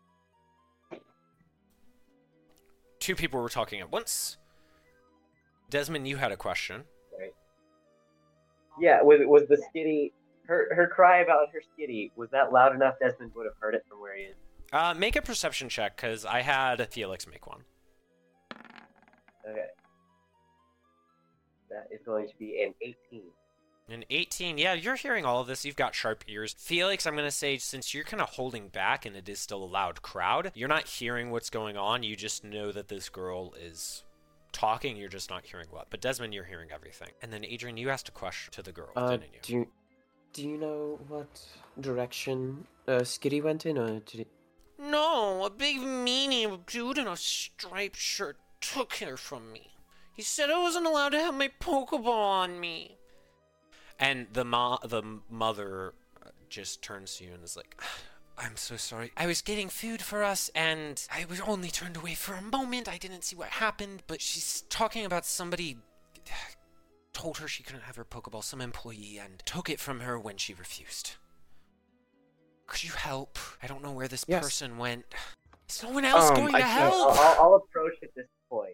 Two people were talking at once. Desmond, you had a question. Yeah, was the skitty her cry about her skitty, was that loud enough Desmond would have heard it from where he is? Make a perception check, because I had Felix make one. Okay. That is going to be an 18. An 18, yeah, you're hearing all of this. You've got sharp ears. Felix, I'm going to say, since you're kind of holding back and it is still a loud crowd, you're not hearing what's going on. You just know that this girl is talking. You're just not hearing what. But Desmond, you're hearing everything. And then, Adrian, you asked a question to the girl, didn't you? Do you know what direction Skitty went in, or did it? No, a big meanie dude in a striped shirt took her from me. He said I wasn't allowed to have my Pokeball on me. And the mother just turns to you and is like, I'm so sorry. I was getting food for us, and I was only turned away for a moment. I didn't see what happened, but she's talking about somebody told her she couldn't have her Pokeball, some employee, and took it from her when she refused. Could you help? I don't know where this person went. Is no one else going to help? I'll approach at this point.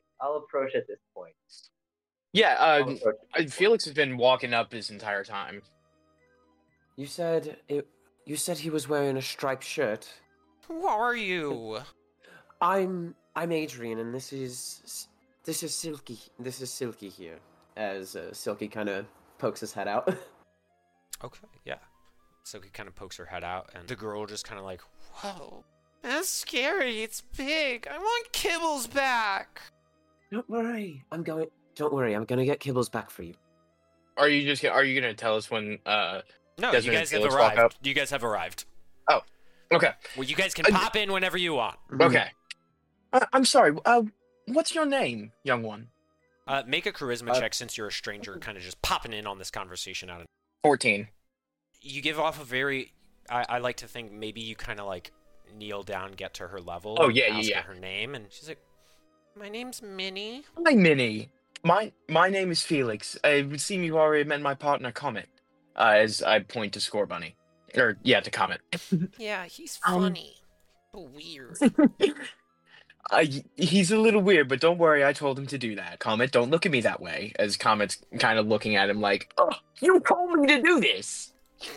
Yeah, Felix has been walking up this entire time. You said he was wearing a striped shirt. Who are you? I'm Adrian, and this is Silky. This is Silky here. As Silky kind of pokes his head out. Okay, yeah. Silky kind of pokes her head out, and the girl just kind of like, whoa, that's scary. It's big. I want Kibbles back. Don't worry, I'm gonna get Kibbles back for you. Are you gonna tell us when No, Desmond you guys have and Felix walk up? arrived. You guys have arrived. Oh, okay. Well, you guys can pop in whenever you want. Okay. I'm sorry. What's your name, young one? Make a charisma check, since you're a stranger, kind of just popping in on this conversation out of 14. You give off a very, I like to think maybe you kind of like kneel down, get to her level. Oh, and yeah, ask yeah. her name, and she's like, my name's Minnie. Hi, Minnie. My name is Felix. I would seem you've already met my partner, Comet. As I point to Score Bunny. To Comet. Yeah, he's funny. But weird. He's a little weird, but don't worry, I told him to do that. Comet, don't look at me that way. As Comet's kind of looking at him like, oh, you told me to do this!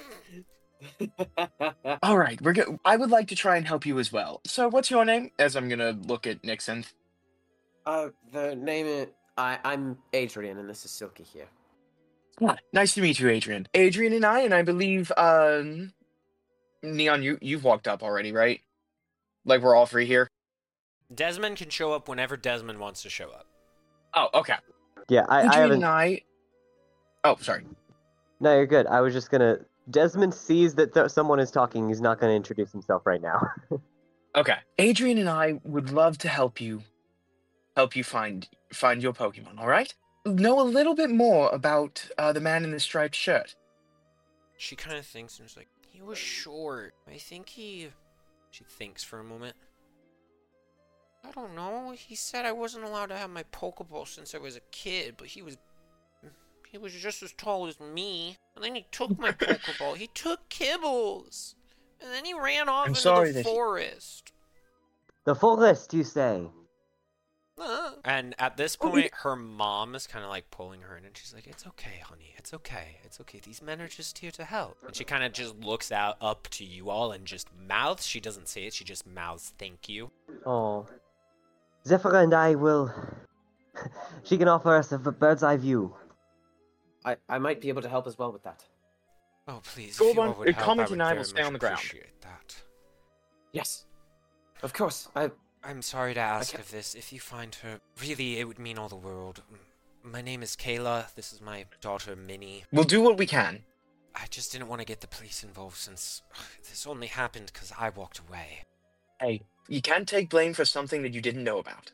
All right, I would like to try and help you as well. So, what's your name? As I'm gonna look at Nixon. The name is... I'm Adrian, and this is Silky here. Nice to meet you, Adrian. Adrian and I believe, Neon, you've walked up already, right? Like, we're all three here? Desmond can show up whenever Desmond wants to show up. Oh, okay. Yeah, I Adrian haven't... and Oh, sorry. No, you're good. I was just gonna... Desmond sees that someone is talking. He's not gonna introduce himself right now. Okay. Adrian and I would love to help you find your Pokemon, all right? Know a little bit more about the man in the striped shirt. She kind of thinks and is like, he was short. I think he... She thinks for a moment. I don't know. He said I wasn't allowed to have my Pokeball since I was a kid, but he was just as tall as me. And then he took my Pokeball. He took Kibbles. And then he ran off into the forest. The forest, you say? And at this point, her mom is kind of like pulling her in, and she's like, it's okay, honey. It's okay. It's okay. These men are just here to help. And she kind of just looks out up to you all and just mouths. She doesn't say it. She just mouths, thank you. Oh. Zephyr and I will She can offer us a bird's eye view. I might be able to help as well with that. Oh, please, Go if you on, all would help, Comet I would and I will very stay much on the ground. appreciate that. Yes, of course. I'm sorry to ask can't- of this. If you find her, really, it would mean all the world. My name is Kayla. This is my daughter, Minnie. We'll do what we can. I just didn't want to get the police involved since this only happened because I walked away. Hey, you can't take blame for something that you didn't know about.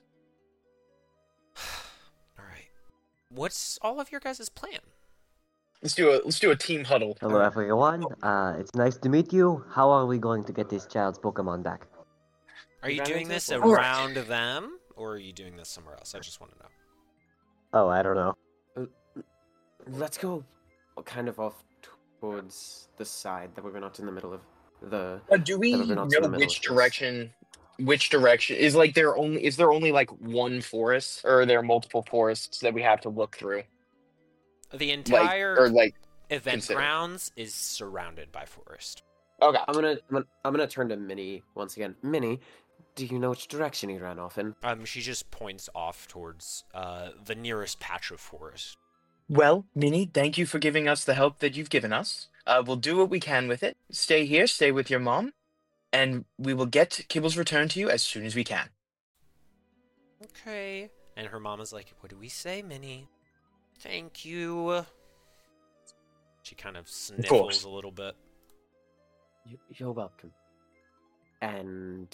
All right. What's all of your guys' plan? Let's do a team huddle. Hello, everyone. It's nice to meet you. How are we going to get this child's Pokemon back? Are We you ran doing into this it around them, or are you doing this somewhere else? I just want to know. Oh, I don't know. Let's go kind of off towards the side that we're not in the middle of the. Do we That we're know not in the middle which of this. direction? Which direction is like is there only like one forest, or are there multiple forests that we have to look through? The Like entire or like event consider. grounds is surrounded by forest. okay. I'm gonna turn to Minnie once again. Minnie, do you know which direction he ran off in? She just points off towards the nearest patch of forest. Well, Minnie, thank you for giving us the help that you've given us. We'll do what we can with it. Stay here, stay with your mom, and we will get Kibble's return to you as soon as we can. Okay. And her mom is like, "What do we say, Minnie? Thank you." She kind of sniffles a little bit. You're welcome. And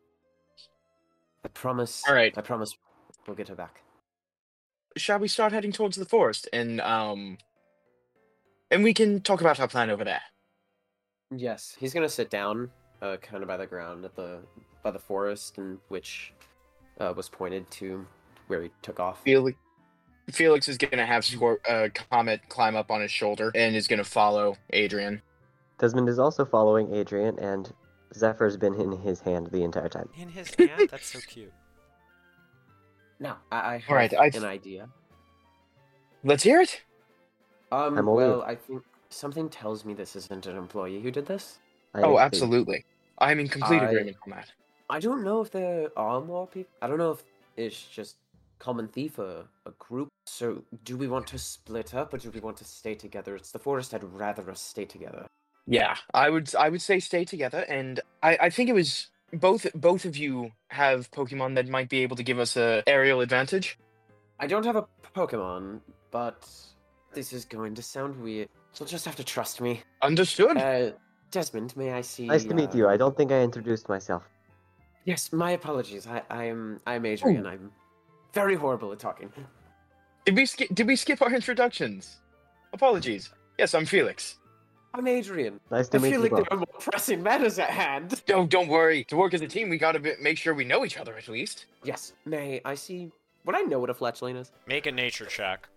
I promise. All right. I promise we'll get her back. Shall we start heading towards the forest and we can talk about our plan over there. Yes, he's gonna sit down, kind of by the ground by the forest, in which was pointed to where he took off. Felix is gonna have Comet climb up on his shoulder and is gonna follow Adrian. Desmond is also following Adrian, and Zephyr's been in his hand the entire time. In his hand? That's so cute. Now, I have All right, an idea. Let's hear it. I'm all Well, ears. I think something tells me this isn't an employee who did this. I Oh, agree. absolutely. I'm in complete I- agreement on that. I don't know if there are more people. I don't know if it's just common thief or a group. So, do we want to split up or do we want to stay together? It's the forest. I'd rather us stay together. Yeah, I would say stay together, and I think it was both of you have Pokemon that might be able to give us a aerial advantage. I don't have a Pokemon, but this is going to sound weird. You'll just have to trust me. Understood. Desmond, may I see? Nice to meet you. I don't think I introduced myself. Yes, my apologies. I'm Adrian. I'm very horrible at talking. Did we skip our introductions? Apologies. Yes, I'm Felix. I'm Adrian. Nice to I meet feel you like both. there are more pressing matters at hand. Don't worry. To work as a team, we gotta make sure we know each other at least. Yes, may I see? Would I know what a fletchling is? Make a nature check.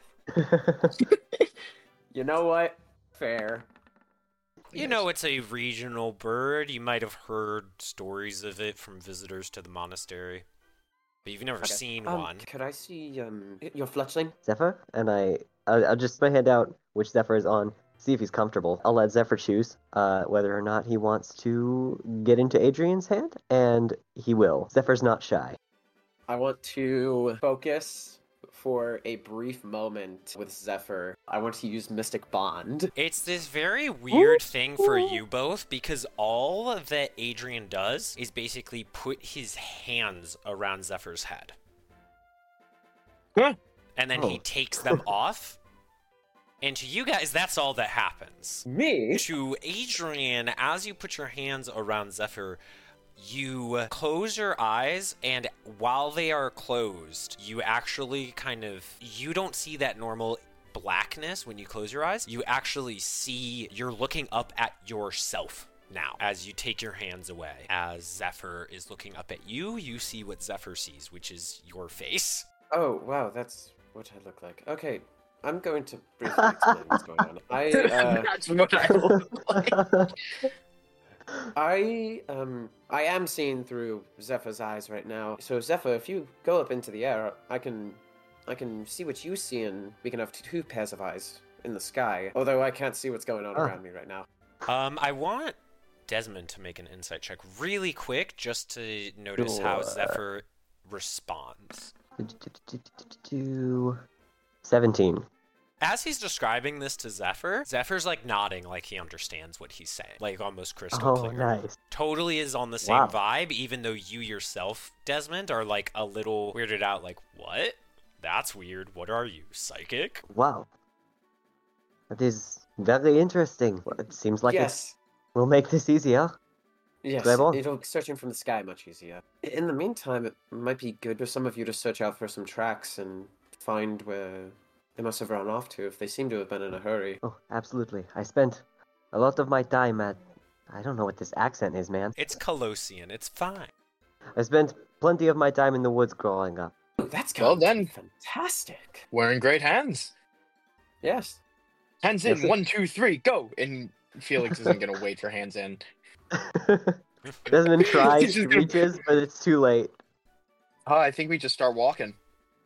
You know what? Fair. You know it's a regional bird. You might have heard stories of it from visitors to the monastery. But you've never Okay. seen one. Could I see your fletchling? Zephyr, and I'll just put my hand out which Zephyr is on, see if he's comfortable. I'll let Zephyr choose whether or not he wants to get into Adrian's hand, and he will. Zephyr's not shy. I want to focus for a brief moment with Zephyr. I want to use Mystic Bond. It's this very weird thing for you both because all that Adrian does is basically put his hands around Zephyr's head. Huh. And then he Oh. takes them off. And to you guys, that's all that happens. Me? To Adrian, as you put your hands around Zephyr, you close your eyes, and while they are closed, you actually you don't see that normal blackness when you close your eyes. You actually you're looking up at yourself now as you take your hands away. As Zephyr is looking up at you, you see what Zephyr sees, which is your face. Oh, wow, that's what I look like. Okay, I'm going to briefly explain what's going on. That's what I look like. I am seeing through Zephyr's eyes right now. So Zephyr, if you go up into the air, I can see what you see, and we can have two pairs of eyes in the sky. Although I can't see what's going on around me right now. I want Desmond to make an insight check really quick just to notice how Sure. Zephyr responds. 17. As he's describing this to Zephyr, Zephyr's like nodding like he understands what he's saying, like almost crystal Oh, clear. nice. Totally is on the same Wow. vibe, even though you yourself, Desmond, are like a little weirded out, like, what? That's weird. What are you, psychic? Wow. That is very interesting. Well, it seems like Yes. we'll make this easier. Yes, Grab on. it'll searching from the sky much easier. In the meantime, it might be good for some of you to search out for some tracks and find where they must have run off to if they seem to have been in a hurry. Oh, absolutely. I spent a lot of my time at... I don't know what this accent is, man. It's Colossian. It's fine. I spent plenty of my time in the woods growing up. Ooh, that's Well going to be then. fantastic. We're in great hands. Yes. Hands in, 1, 2, 3, go! And Felix isn't gonna wait for hands in. Desmond tries, He's just gonna- reaches, but it's too late. I think we just start walking.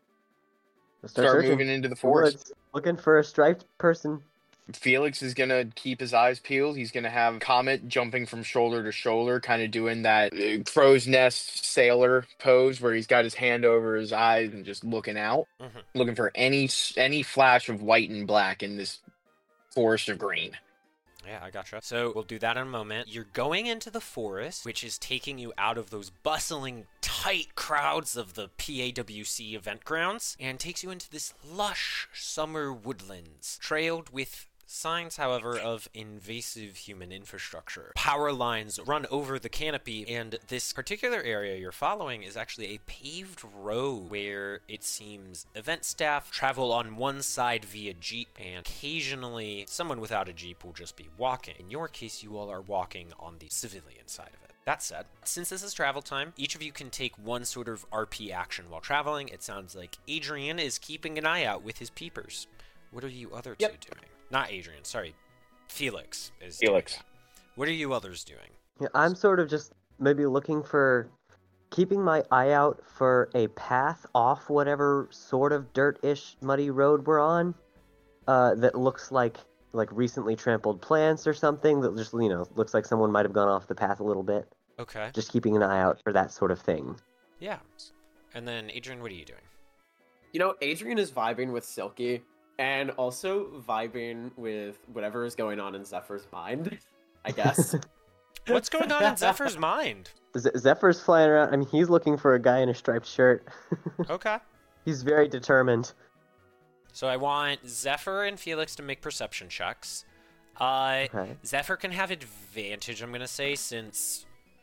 Let's Start searching moving into the the forest. woods, looking for a striped person. Felix is gonna keep his eyes peeled. He's gonna have Comet jumping from shoulder to shoulder, kind of doing that crow's nest sailor pose where he's got his hand over his eyes and just looking out, Mhm. looking for any flash of white and black in this forest of green. Yeah, I gotcha. So we'll do that in a moment. You're going into the forest, which is taking you out of those bustling, tight crowds of the PAWC event grounds, and takes you into this lush summer woodlands, trailed with signs, however, of invasive human infrastructure. Power lines run over the canopy, and this particular area you're following is actually a paved road where it seems event staff travel on one side via jeep, and occasionally someone without a jeep will just be walking. In your case, you all are walking on the civilian side of it. That said, since this is travel time, each of you can take one sort of RP action while traveling. It sounds like Adrian is keeping an eye out with his peepers. What are you other two Yep. doing? Not Adrian, sorry. Felix is Felix. doing that. What are you others doing? Yeah, I'm sort of just maybe looking for, keeping my eye out for a path off whatever sort of dirt-ish muddy road we're on, that looks like recently trampled plants or something that just, looks like someone might have gone off the path a little bit. Okay. Just keeping an eye out for that sort of thing. Yeah. And then, Adrian, what are you doing? You know, Adrian is vibing with Silky and also vibing with whatever is going on in Zephyr's mind, I guess. What's going on in Zephyr's mind? Zephyr's flying around. I mean, he's looking for a guy in a striped shirt. Okay. He's very determined. So I want Zephyr and Felix to make perception checks. Okay. Zephyr can have advantage, I'm going to say, since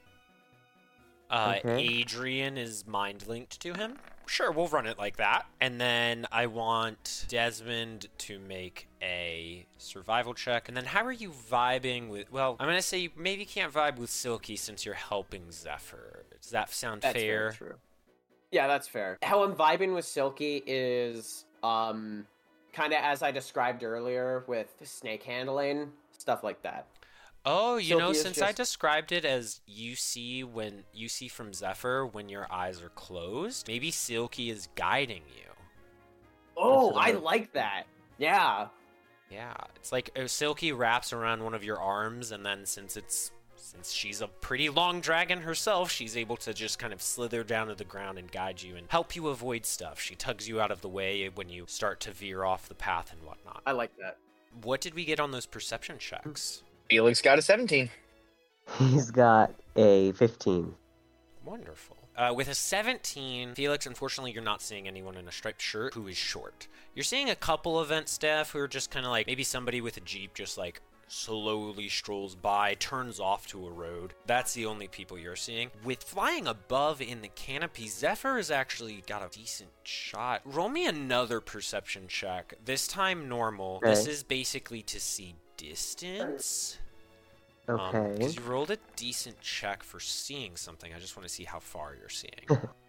Okay. Adrian is mind linked to him. Sure, we'll run it like that. And then I want Desmond to make a survival check. And then how are you vibing with... Well, I'm going to say you maybe can't vibe with Silky since you're helping Zephyr. Does that sound That's fair? very true. Yeah, that's fair. How I'm vibing with Silky is kind of as I described earlier with snake handling, stuff like that. Oh, you Silky know, is since I just- described it as you see from Zephyr when your eyes are closed, maybe Silky is guiding you. Oh, That's I right. like that. Yeah. Yeah, it's like Silky wraps around one of your arms, and then since she's a pretty long dragon herself, she's able to just kind of slither down to the ground and guide you and help you avoid stuff. She tugs you out of the way when you start to veer off the path and whatnot. I like that. What did we get on those perception checks? Felix got a 17. He's got a 15. Wonderful. With a 17, Felix, unfortunately, you're not seeing anyone in a striped shirt who is short. You're seeing a couple event staff who are just kind of like, maybe somebody with a Jeep just like slowly strolls by, turns off to a road. That's the only people you're seeing. With flying above in the canopy, Zephyr has actually got a decent shot. Roll me another perception check. This time normal. Okay. This is basically to see distance. Okay. Because you rolled a decent check for seeing something. I just want to see how far you're seeing.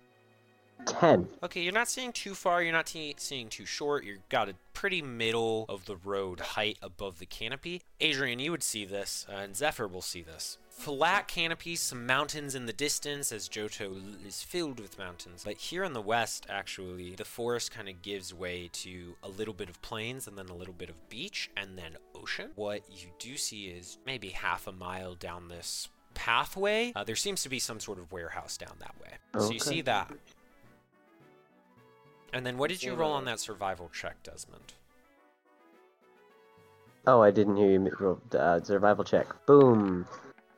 10. Okay, you're not seeing too far. You're not seeing too short. You've got a pretty middle of the road height above the canopy. Adrian, you would see this, and Zephyr will see this. Flat canopies, some mountains in the distance, as Johto is filled with mountains. But here in the west, actually, the forest kind of gives way to a little bit of plains, and then a little bit of beach, and then ocean. What you do see is maybe half a mile down this pathway. There seems to be some sort of warehouse down that way. So you Okay. see that. And then what did you roll on that survival check, Desmond? Oh, I didn't hear you roll survival check. Boom.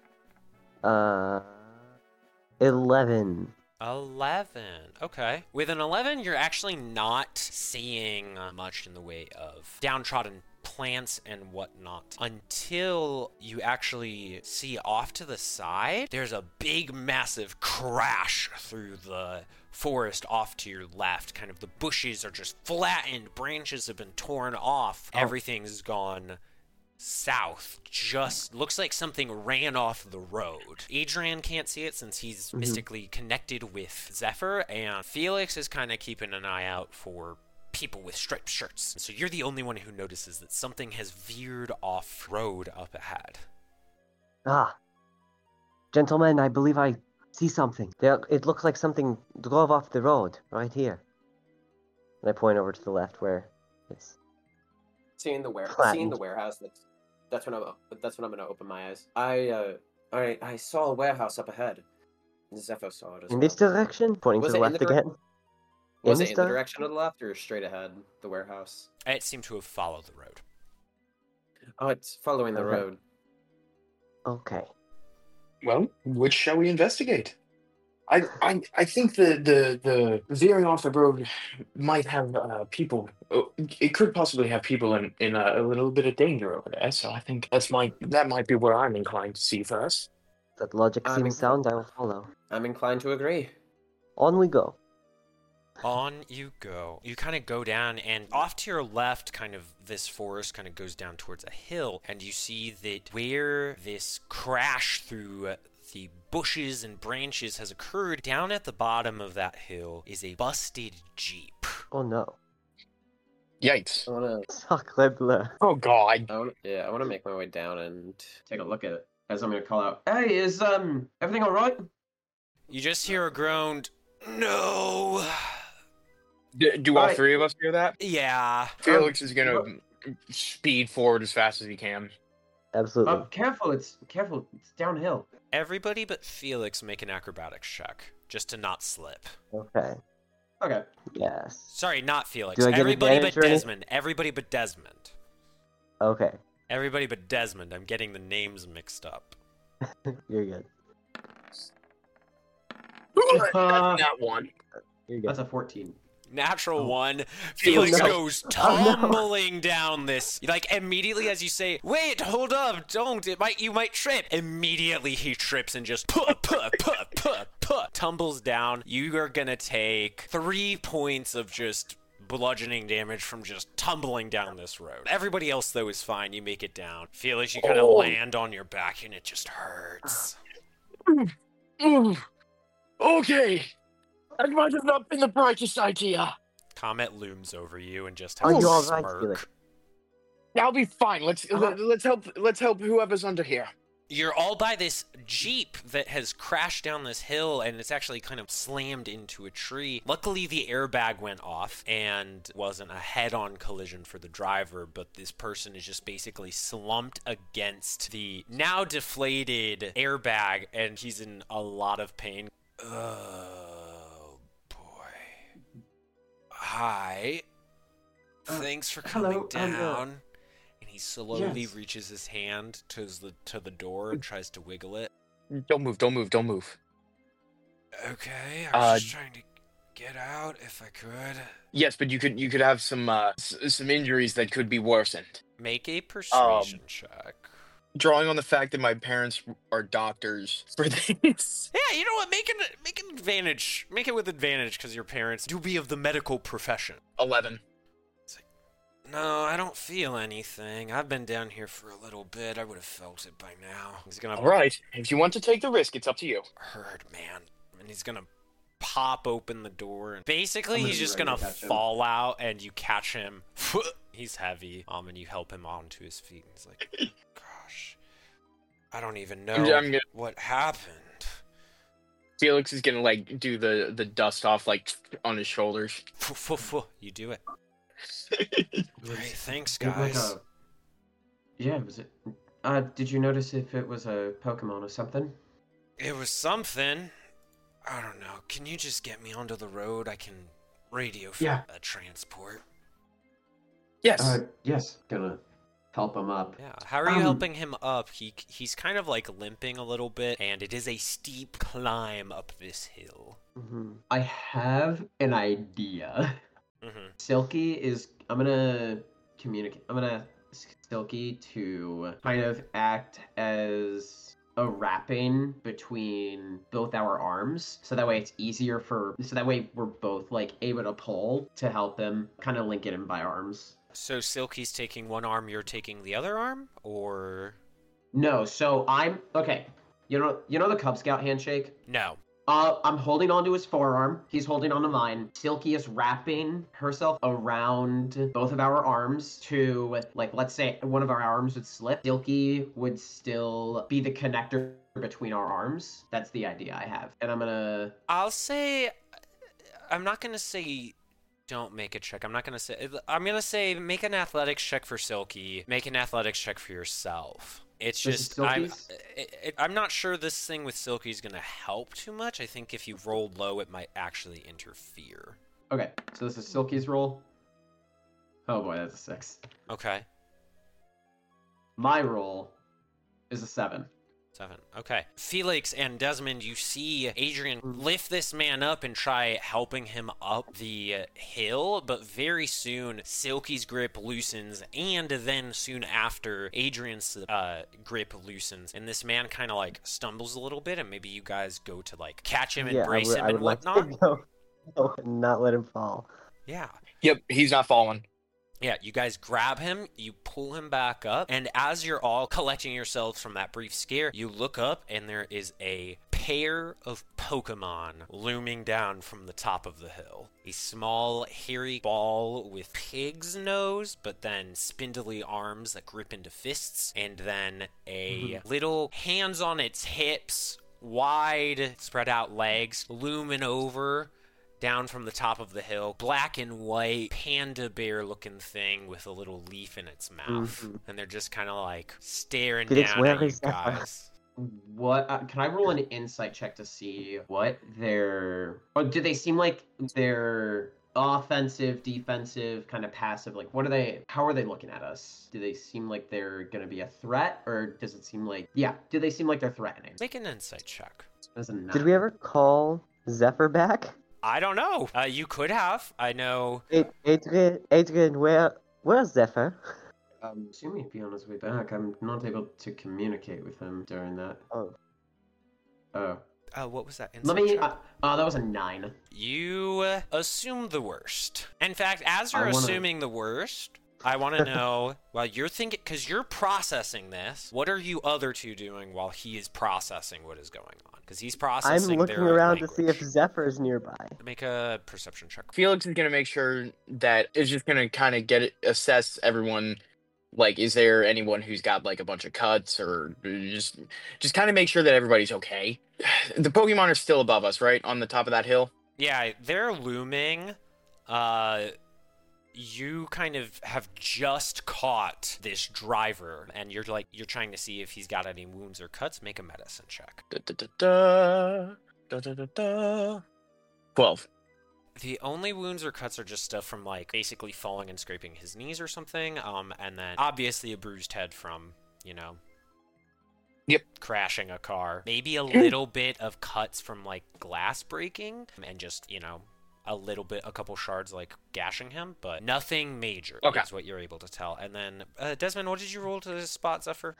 11. 11. Okay. With an 11, you're actually not seeing much in the way of downtrodden plants and whatnot until you actually see off to the side there's a big massive crash through the forest off to your left. Kind of the bushes are just flattened, branches have been torn off, everything's gone south. Just looks like something ran off the road. Adrian can't see it since he's mystically connected with Zephyr, and Felix is kind of keeping an eye out for people with striped shirts. So you're the only one who notices that something has veered off road up ahead. Ah. Gentlemen, I believe I see something. It looks like something drove off the road, right here. And I point over to the left where it's Seeing the warehouse. That's when I'm gonna open my eyes. I saw a warehouse up ahead. Zephyr saw it as in well. this direction, pointing Was to it the in left the again. Was this it in the di- direction of the left or straight ahead? The warehouse. It seemed to have followed the road. Oh, it's following the Okay. road. Okay. Well, which shall we investigate? I think the veering off the road might have people. It could possibly have people in a little bit of danger over there. So I think that might be what I'm inclined to see first. That logic I'm seems sound. I will follow. I'm inclined to agree. On we go. On you go. You kind of go down, and off to your left, kind of this forest kind of goes down towards a hill, and you see that where this crash through the bushes and branches has occurred, down at the bottom of that hill is a busted Jeep. Oh no. Yikes! I wanna, Sacre bleu. Oh God! I wanna make my way down and take a look at it. As I'm gonna call out, "Hey, is everything all right?" You just hear a groan. No. Do all Alright. three of us hear that? Yeah. Felix is gonna speed forward as fast as he can. Absolutely. Careful! It's downhill. Everybody but Felix make an acrobatics check, just to not slip. Okay. Okay. Yes. Sorry, not Felix. Do I get Everybody but advantage or anything? Desmond. Everybody but Desmond. Okay. Everybody but Desmond. I'm getting the names mixed up. You're good. That one. You're good. That's a 14. Natural Oh. one. Oh, Felix no. goes tumbling down this. Like immediately as you say, "Wait, hold up, don't! You might trip." Immediately he trips and just tumbles down. You are gonna take 3 points of just bludgeoning damage from just tumbling down this road. Everybody else though is fine. You make it down. Felix, you kind of land on your back and it just hurts. Okay. That might have not been the brightest idea. Comet looms over you and just Are has you a all right, smirk. Felix? I'll be fine. Let's help whoever's under here. You're all by this Jeep that has crashed down this hill, and it's actually kind of slammed into a tree. Luckily, the airbag went off and wasn't a head-on collision for the driver, but this person is just basically slumped against the now deflated airbag, and he's in a lot of pain. Oh, boy. Hi. Thanks for coming hello, down. And he slowly yes. reaches his hand to the door and tries to wiggle it. Don't move. Okay, I was just trying to get out if I could. Yes, but you could have some injuries that could be worsened. Make a persuasion check. Drawing on the fact that my parents are doctors for this. Yeah, you know what? Make an advantage. Make it with advantage because your parents do be of the medical profession. 11. No, I don't feel anything. I've been down here for a little bit. I would have felt it by now. He's gonna All right. If you want to take the risk, it's up to you. hurt, man. And he's gonna pop open the door and basically I'm gonna he's be just ready gonna to catch him. fall out and you catch him. He's heavy. And you help him onto his feet. And he's like, gosh, I don't even know I'm gonna- what happened. Felix is gonna do the dust off on his shoulders. You do it. It was- Great, thanks, it was like guys. was it? Did you notice if it was a Pokemon or something? It was something. I don't know. Can you just get me onto the road? I can radio for Yeah. a transport. Yes. Yes, gonna help him up. Yeah. How are you helping him up? He's kind of like limping a little bit, and it is a steep climb up this hill. Hmm. I have an idea. Mm-hmm. Silky is. I'm gonna communicate. I'm gonna ask Silky to kind of act as a wrapping between both our arms, so that way it's easier for. So that way we're both like able to pull to help him, kind of link it in by arms. So Silky's taking one arm, you're taking the other arm, or No, so I'm okay. You know the Cub Scout handshake. no? I'm holding onto his forearm. He's holding onto mine. Silky is wrapping herself around both of our arms to, like, let's say one of our arms would slip. Silky would still be the connector between our arms. That's the idea I have. And I'm gonna... I'll say, I'm not gonna say don't make a check. I'm gonna say make an athletics check for Silky. Make an athletics check for yourself. It's This is just Silky's? I'm not sure this thing with Silky is gonna help too much. I think if you rolled low, it might actually interfere. Okay, so this is Silky's roll. Oh boy, that's a 6. Okay, My roll is a 7. 7. Okay. Felix and Desmond, you see Adrian lift this man up and try helping him up the hill, but very soon Silky's grip loosens, and then soon after Adrian's grip loosens, and this man kind of like stumbles a little bit, and maybe you guys go to like catch him and Yeah, brace him I and would like to whatnot. go and not let him fall. Yeah. Yep, he's not falling. Yeah, you guys grab him, you pull him back up, and as you're all collecting yourselves from that brief scare, you look up and there is a pair of Pokemon looming down from the top of the hill. A small, hairy ball with pig's nose, but then spindly arms that grip into fists, and then a little hands on its hips, wide, spread out legs, looming over down from the top of the hill, black and white panda bear looking thing with a little leaf in its mouth. And they're just kind of like staring Felix, down where at you is that? guys. What can I roll an insight check to see what their, or do they seem like they're offensive, defensive, kind of passive? Like, what are they? How are they looking at us? Do they seem like they're gonna be a threat, or does it seem like, yeah? Do they seem like they're threatening? Make an insight check. That's a 9. Did we ever call Zephyr back? I don't know. You could have. I know. Adrian, where's Zephyr? I'm assuming he'd be on his way back. I'm not able to communicate with him during that. Oh. Oh. What was that? Let Insight me. check? That was a 9. You assume the worst. In fact, as you're I wanna- assuming the worst, I want to know, while you're thinking, because you're processing this, what are you other two doing while he is processing what is going on? Because he's I'm processing looking their around to see if language. Zephyr's nearby. Make a perception check. Felix is gonna make sure that it's just gonna kind of assess everyone. Like, is there anyone who's got like a bunch of cuts, or just kind of make sure that everybody's okay? The Pokemon are still above us, right, on the top of that hill. Yeah, they're looming. You kind of have just caught this driver, and you're trying to see if he's got any wounds or cuts. Make a medicine check. 12. The only wounds or cuts are just stuff from like basically falling and scraping his knees or something. And then obviously a bruised head from, Yep. crashing a car. Maybe a little bit of cuts from like glass breaking, and just, a couple shards like gashing him, but nothing major. Okay. Is what you're able to tell. And then Desmond, what did you roll to spot Zephyr?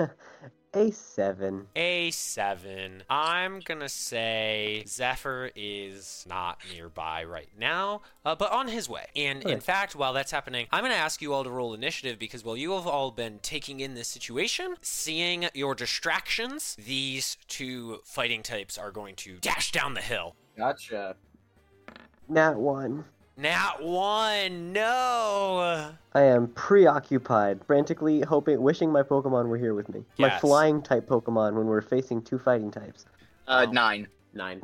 A7. A7. I'm gonna say Zephyr is not nearby right now, but on his way. And in Good. fact, while that's happening, I'm gonna ask you all to roll initiative, because while you have all been taking in this situation, seeing your distractions, these two fighting types are going to dash down the hill. Gotcha. Nat 1. Nat 1, no! I am preoccupied, frantically wishing my Pokemon were here with me. My Yes. flying type Pokemon when we're facing two fighting types. 9. 9.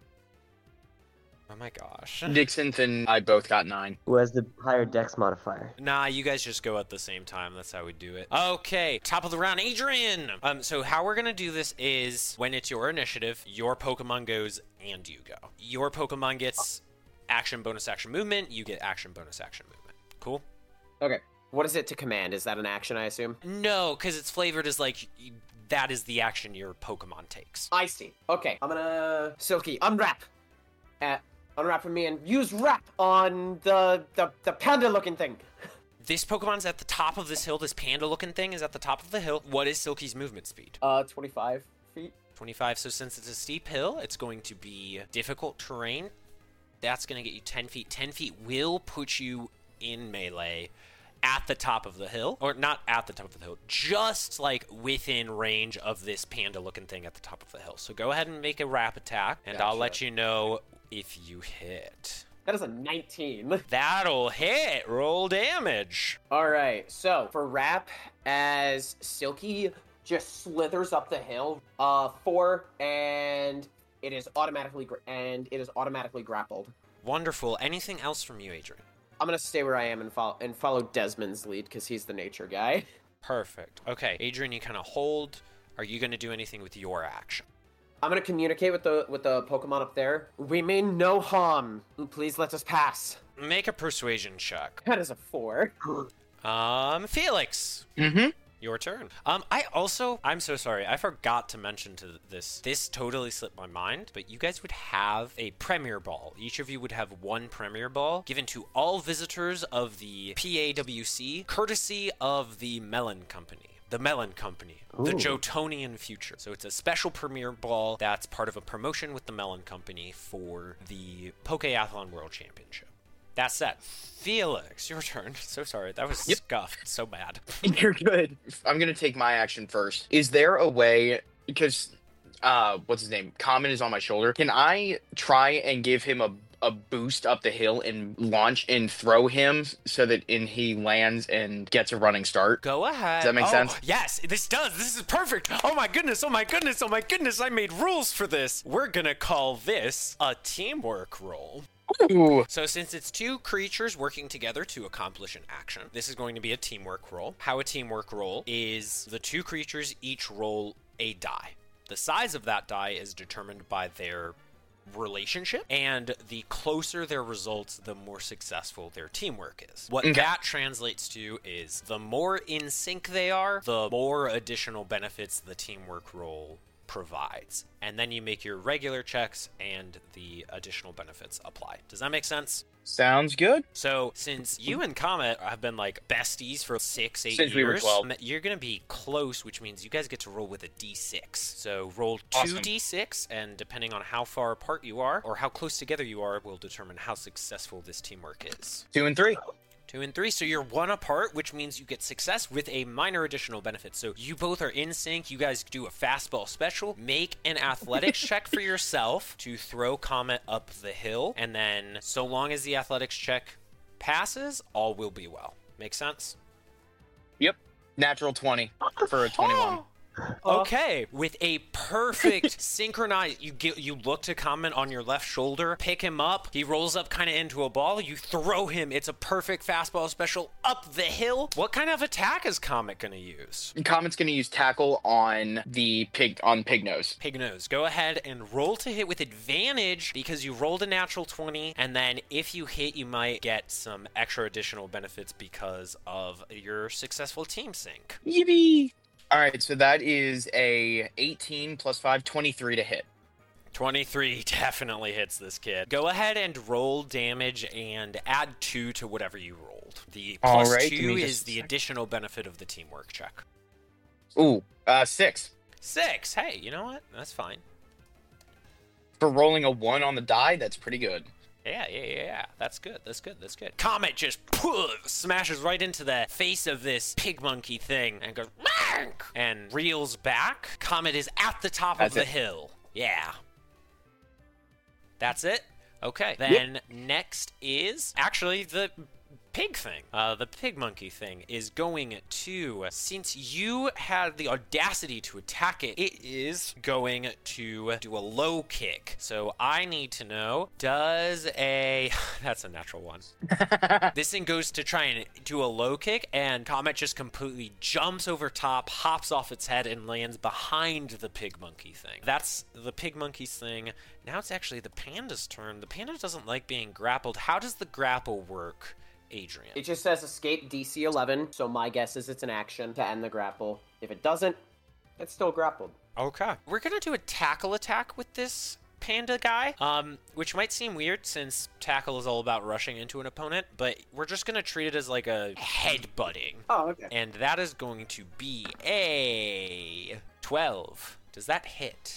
Oh my gosh. Dixon and I both got 9. Who has the higher dex modifier? Nah, you guys just go at the same time. That's how we do it. Okay, top of the round, Adrian! So how we're gonna do this is, when it's your initiative, your Pokemon goes and you go. Your Pokemon gets action, bonus action movement, you get action, bonus action movement. Cool? Okay. What is it to command? Is that an action, I assume? No, because it's flavored as like that is the action your Pokemon takes. I see. Okay. I'm gonna Silky unwrap. Unwrap from me and use wrap on the panda-looking thing. This Pokemon's at the top of this hill. This panda-looking thing is at the top of the hill. What is Silky's movement speed? 25 feet. 25. So since it's a steep hill, it's going to be difficult terrain. That's going to get you 10 feet. 10 feet will put you in melee at the top of the hill. Or not at the top of the hill. Just like within range of this panda-looking thing at the top of the hill. So go ahead and make a wrap attack. And Gotcha. I'll let you know if you hit. That is a 19. That'll hit. Roll damage. All right. So for wrap, as Silky just slithers up the hill, 4, and it is automatically grappled. Wonderful. Anything else from you, Adrian? I'm gonna stay where I am and follow Desmond's lead because he's the nature guy. Perfect. Okay, Adrian, you kind of hold. Are you going to do anything with your action? I'm gonna communicate with the Pokemon up there. We mean no harm. Please let us pass. Make a persuasion check. That is a 4. Felix. Mm-hmm. Your turn. I'm so sorry. I forgot to mention to this. This totally slipped my mind, but you guys would have a Premier Ball. Each of you would have one Premier Ball given to all visitors of the PAWC, courtesy of the Melon Company. The Melon Company, the Jotonian future. So it's a special Premier Ball that's part of a promotion with the Melon Company for the Pokeathlon World Championship. That's that. Felix, your turn. So sorry. That was scuffed so bad. You're good. I'm going to take my action first. Is there a way, because, what's his name? Common is on my shoulder. Can I try and give him a boost up the hill and launch and throw him so that he lands and gets a running start? Go ahead. Does that make sense? Yes, this does. This is perfect. Oh my goodness. Oh my goodness. Oh my goodness. I made rules for this. We're going to call this a teamwork roll. Ooh. So since it's two creatures working together to accomplish an action, this is going to be a teamwork roll. How a teamwork roll is the two creatures each roll a die. The size of that die is determined by their relationship, and the closer their results, the more successful their teamwork is. What that translates to is the more in sync they are, the more additional benefits the teamwork roll provides. And then you make your regular checks and the additional benefits apply. Does that make sense? Sounds good. So, since you and Comet have been like besties for 6-8 years, Since we were 12. you're going to be close, which means you guys get to roll with a d6. So, roll Awesome. 2d6, and depending on how far apart you are or how close together you are, will determine how successful this teamwork is. 2 and 3. 2 and 3, so you're one apart, which means you get success with a minor additional benefit. So you both are in sync. You guys do a fastball special. Make an athletics check for yourself to throw Comet up the hill, and then so long as the athletics check passes, all will be well. Make sense? Yep. Natural 20 for a 21. Okay, with a perfect synchronized, you look to Comet on your left shoulder, pick him up, he rolls up kind of into a ball, you throw him, it's a perfect fastball special up the hill. What kind of attack is Comet going to use? Comet's going to use tackle on the pig nose. Pig nose. Go ahead and roll to hit with advantage because you rolled a natural 20, and then if you hit, you might get some extra additional benefits because of your successful team sync. Yippee! All right, so that is a 18 plus 5, 23 to hit. 23 definitely hits this kid. Go ahead and roll damage and add 2 to whatever you rolled. The plus All right, give 2 me is just a the sec. additional benefit of the teamwork check. Ooh, 6. 6. Hey, you know what? That's fine. For rolling a 1 on the die, that's pretty good. Yeah. That's good. Comet just smashes right into the face of this pig monkey thing and goes "Mank!" and reels back. Comet is at the top That's of the it. hill. Yeah. That's it? Okay. Then next is actually the pig thing, the pig monkey thing, is going to, since you had the audacity to attack it, it is going to do a low kick. So I need to know, does a... That's a natural one. This thing goes to try and do a low kick, and Comet just completely jumps over top, hops off its head, and lands behind the pig monkey thing. That's the pig monkey's thing. Now it's actually the panda's turn. The panda doesn't like being grappled. How does the grapple work, Adrian? It just says escape DC 11, so my guess is it's an action to end the grapple. If it doesn't, it's still grappled. Okay. We're going to do a tackle attack with this panda guy, which might seem weird since tackle is all about rushing into an opponent, but we're just going to treat it as like a headbutting. Oh, okay. And that is going to be a 12. Does that hit?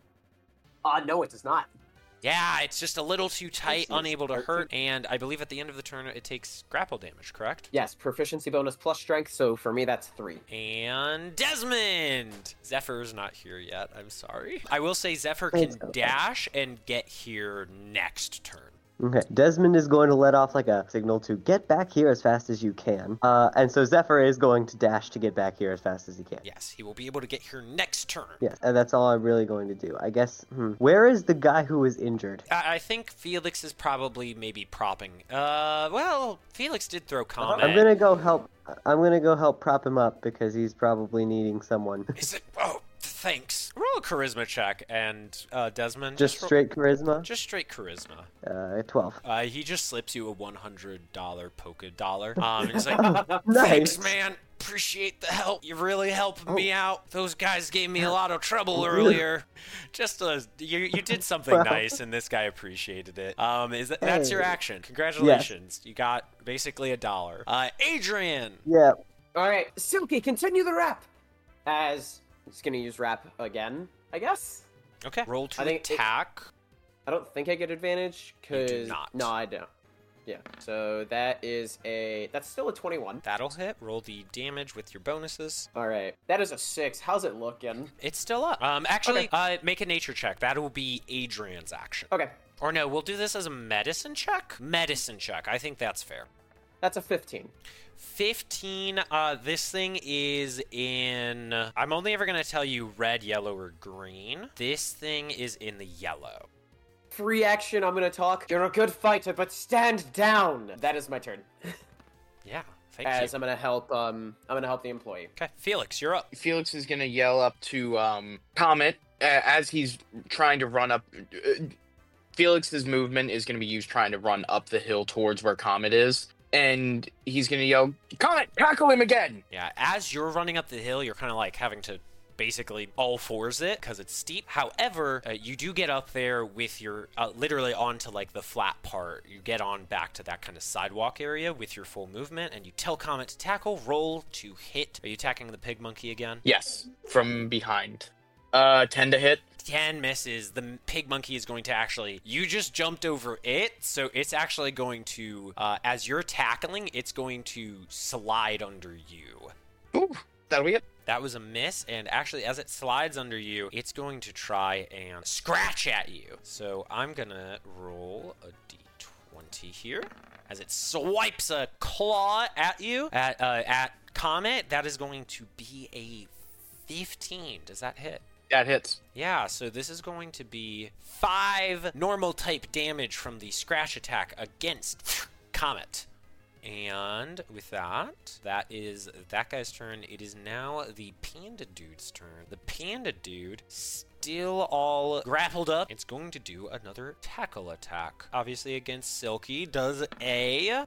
No, it does not. Yeah, it's just a little too tight, Excellent. unable to hurt, and I believe at the end of the turn it takes grapple damage, correct? Yes, proficiency bonus plus strength, so for me that's 3. And Desmond! Zephyr's not here yet, I'm sorry. I will say Zephyr can It's okay. dash and get here next turn. Okay, Desmond is going to let off like a signal to get back here as fast as you can. And so Zephyr is going to dash to get back here as fast as he can. Yes, he will be able to get here next turn. Yes, and that's all I'm really going to do. I guess, where is the guy who was injured? I think Felix is probably maybe propping. Well, Felix did throw comment. I'm gonna go help prop him up because he's probably needing someone. Is it? Oh, thanks. Roll a charisma check, and Desmond. Just roll- straight charisma? Just straight charisma. 12. He just slips you a $100 polka dollar. And he's like, Nice. thanks, man. Appreciate the help. You really helped me out. Those guys gave me a lot of trouble earlier. Just you did something Well. nice, and this guy appreciated it. That's your Hey. action. Congratulations. You got basically $1. Adrian. Yeah. Alright, Silky, continue the rap! As he's gonna use rap again, I guess? Okay. Roll to I think it- attack. I don't think I get advantage, You do cause... not. No, I don't. Yeah, so that's still a 21. That'll hit. Roll the damage with your bonuses. Alright, that is a 6. How's it looking? It's still up. Actually, make a nature check. That will be Adrian's action. Okay, Or no, we'll do this as a medicine check? Medicine check. I think that's fair. that's a 15. 15, this thing is in... I'm only ever going to tell you red, yellow, or green. This thing is in the yellow. Free action, I'm gonna talk. You're a good fighter, but stand down! That is my turn. Yeah, thank As you. I'm gonna help the employee. Okay, Felix, you're up. Felix is gonna yell up to Comet as he's trying to run up. Felix's movement is gonna be used trying to run up the hill towards where Comet is, and he's gonna yell, "Comet, tackle him again!" Yeah, as you're running up the hill, you're kind of like having to basically all fours it because it's steep. However, you do get up there with your literally onto like the flat part. You get on back to that kind of sidewalk area with your full movement, and you tell Comet to tackle. Roll to hit. Are you attacking the pig monkey again? Yes, from behind. 10 to hit. 10 misses. The pig monkey is going to actually... You just jumped over it, so it's actually going to... as you're tackling, it's going to slide under you. Ooh, that'll be it. That was a miss, and actually, as it slides under you, it's going to try and scratch at you. So I'm gonna roll a d20 here. As it swipes a claw at you, at Comet, that is going to be a 15. Does that hit? That hits. Yeah, so this is going to be 5 normal type damage from the scratch attack against Comet. And with that, that is that guy's turn. It is now the panda dude's turn. The panda dude, still all grappled up, it's going to do another tackle attack. Obviously against Silky, does a...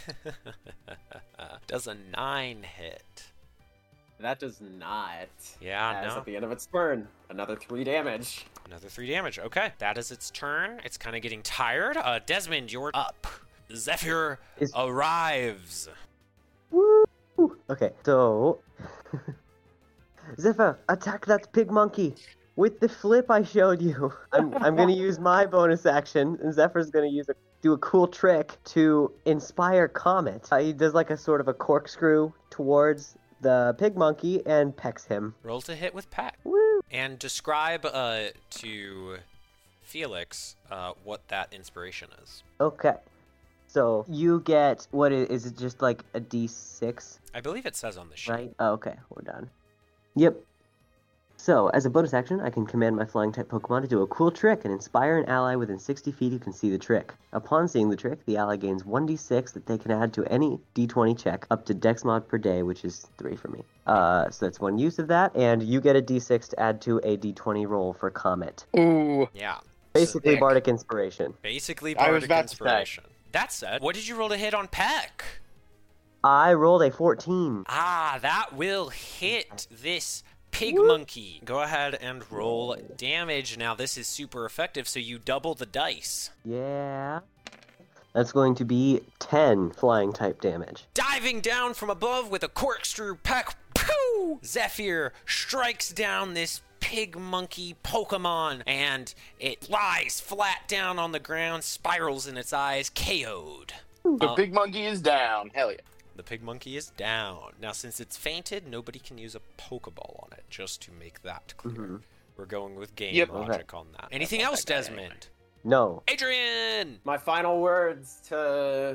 does a 9 hit. That does not. Yeah, As no. at the end of its turn, another 3 damage. Another 3 damage. Okay, that is its turn. It's kind of getting tired. Desmond, you're up. Zephyr arrives. Woo! Okay, so Zephyr, attack that pig monkey with the flip I showed you. I'm gonna use my bonus action, and Zephyr's gonna do a cool trick to inspire Comet. He does like a sort of a corkscrew towards the pig monkey and pecks him. Roll to hit with Peck. Woo! And describe to Felix what that inspiration is. Okay. So you get, is it just like a D6, I believe it says on the sheet. right? Oh, okay, we're done. Yep. So, as a bonus action, I can command my flying-type Pokemon to do a cool trick and inspire an ally within 60 feet who can see the trick. Upon seeing the trick, the ally gains 1d6 that they can add to any d20 check up to Dex mod per day, which is 3 for me. So that's one use of that, and you get a d6 to add to a d20 roll for Comet. Ooh. Yeah. Basically, Sick. Bardic Inspiration. Basically, I was Bardic about to say. Inspiration. That said, what did you roll to hit on Peck? I rolled a 14. Ah, that will hit this pig monkey. Go ahead and roll damage. Now, this is super effective, so you double the dice. Yeah. That's going to be 10 flying-type damage. Diving down from above with a corkscrew peck, pooh! Zephyr strikes down this pig monkey Pokemon, and it lies flat down on the ground, spirals in its eyes, KO'd. The big monkey is down. Hell yeah. The pig monkey is down. Now, since it's fainted, nobody can use a Pokeball on it, just to make that clear. We're going with game logic on that. Anything else, Desmond? No. Adrian! My final words to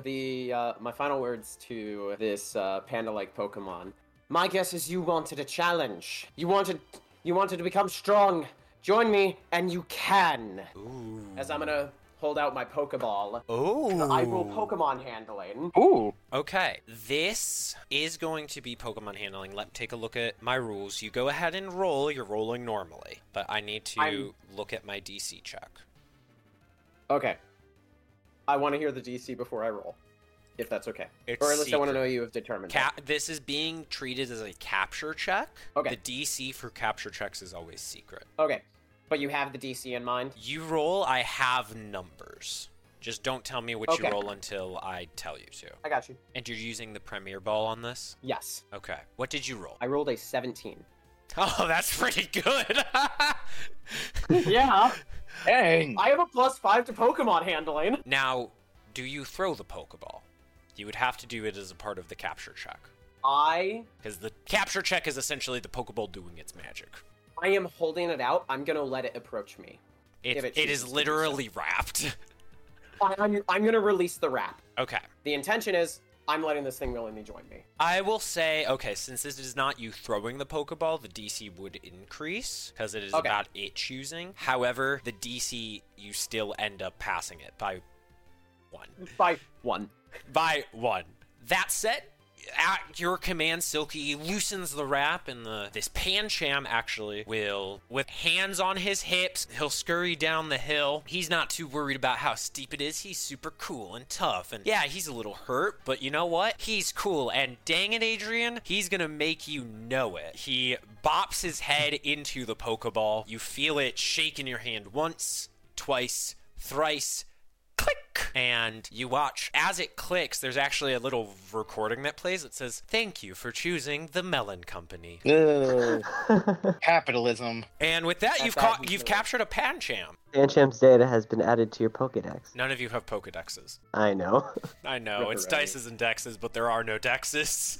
this panda-like Pokemon. My guess is you wanted a challenge. You wanted to become strong. Join me, and you can. Ooh. As I'm gonna hold out my Pokeball. Oh. I roll Pokemon handling. Ooh. Okay, this is going to be Pokemon handling. Let me take a look at my rules. You go ahead and roll. You're rolling normally, but I need to look at my DC check. Okay. I want to hear the DC before I roll, if that's okay. It's or at least I want to secret. know you have determined. that. This is being treated as a capture check. Okay. The DC for capture checks is always secret. Okay. But you have the DC in mind? You roll, I have numbers. Just don't tell me what you Okay. roll until I tell you to. I got you. And you're using the Premier Ball on this? Yes. Okay. What did you roll? I rolled a 17. Oh, that's pretty good. Yeah. Dang. I have a +5 to Pokemon handling. Now, do you throw the Pokeball? You would have to do it as a part of the capture check. Because the capture check is essentially the Pokeball doing its magic. I am holding it out. I'm gonna let it approach me. It it is chooses to do literally wrapped. I'm gonna release the wrap. Okay. The intention is I'm letting this thing willingly join me. I will say, okay, since this is not you throwing the Pokeball, the DC would increase because it is Okay. about it choosing. However, the DC, you still end up passing it by 1. By 1. By 1. That said, at your command, Silky loosens the wrap, and this Pancham actually will, with hands on his hips, he'll scurry down the hill. He's not too worried about how steep it is. He's super cool and tough, and yeah, he's a little hurt, but you know what? He's cool, and dang it, Adrian, he's gonna make you know it. He bops his head into the Pokeball. You feel it shake in your hand once, twice, thrice, click, and you watch as it clicks. There's actually a little recording that plays that says, "Thank you for choosing the Melon Company." Ugh. Capitalism. And with that, That's you've captured a Pancham. Pancham's data has been added to your Pokedex. None of you have Pokedexes. I know. I know, it's Right. dices and dexes, but there are no dexes.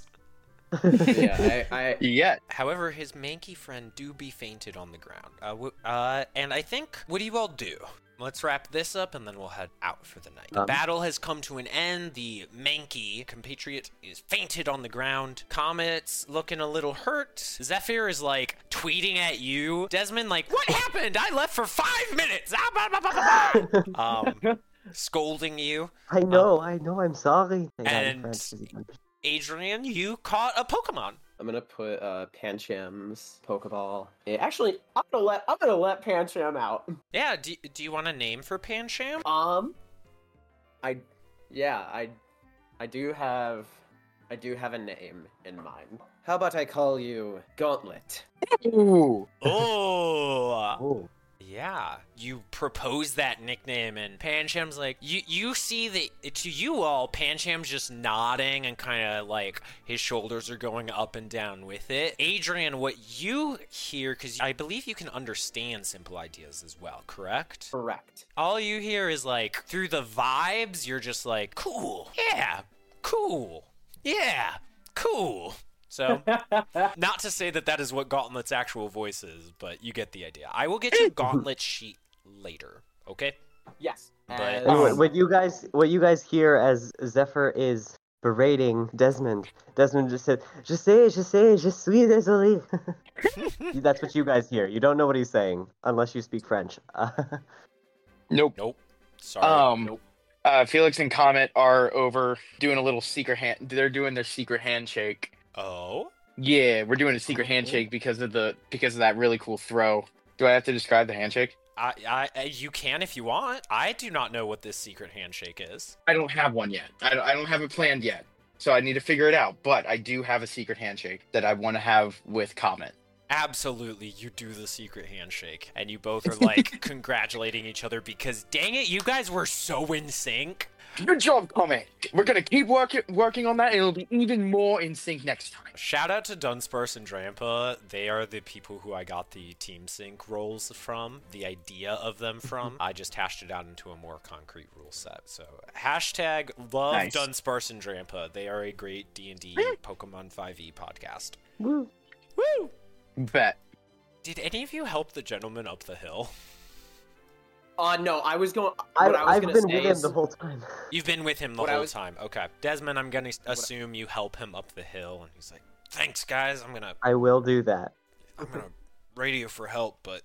Yeah, I Yeah. However, his manky friend do be fainted on the ground. And I think, what do you all do? Let's wrap this up and then we'll head out for the night. The battle has come to an end. The manky compatriot is fainted on the ground. Comet's looking a little hurt. Zephyr is like tweeting at you. Desmond, like, what happened? I left for 5 minutes. Ah, bah, bah, bah, bah, bah. Scolding you. I know, I'm sorry. Thank God in and- French, 'cause he understands. Adrian, you caught a Pokemon. I'm gonna put Pancham's Pokeball. Actually, I'm gonna let Pancham out. Yeah, do you want a name for Pancham? I do have a name in mind. How about I call you Gauntlet? Ooh. Oh. Oh. Yeah, you propose that nickname, and Pancham's like, you see that to you all, Pancham's just nodding and kind of like his shoulders are going up and down with it. Adrian, what you hear, because I believe you can understand simple ideas as well, correct? Correct. All you hear is like, through the vibes, you're just like, cool, yeah, cool, yeah, cool. So, not to say that is what Gauntlet's actual voice is, but you get the idea. I will get you Gauntlet's sheet later, okay? Yes. But- And- And what you guys hear as Zephyr is berating Desmond. Desmond just said, "Je suis désolé." That's what you guys hear. You don't know what he's saying unless you speak French. Nope. Nope. Sorry. Nope. Felix and Comet are over doing a little secret hand. They're doing their secret handshake. Oh? Yeah, we're doing a secret handshake because of that really cool throw. Do I have to describe the handshake? You can if you want. I do not know what this secret handshake is. I don't have one yet. I don't have it planned yet, so I need to figure it out. But I do have a secret handshake that I want to have with Comet. Absolutely, you do the secret handshake, and you both are like congratulating each other because dang it, you guys were so in sync. Good job, Comet. We're gonna keep working on that, and it'll be even more in sync next time. Shout out to Dunsparce and Drampa. They are the people who I got the team sync roles from, the idea of them from. I just hashed it out into a more concrete rule set. So hashtag love Nice. Dunsparce and Drampa. They are a great D&D Pokemon 5e podcast. Woo. Woo! Bet. Did any of you help the gentleman up the hill? No, I was going. I've been with him the whole time. You've been with him the What I whole was- time. Okay. Desmond, I'm going to assume you help him up the hill. And he's like, thanks, guys. I'm going I will do that. to radio for help, but,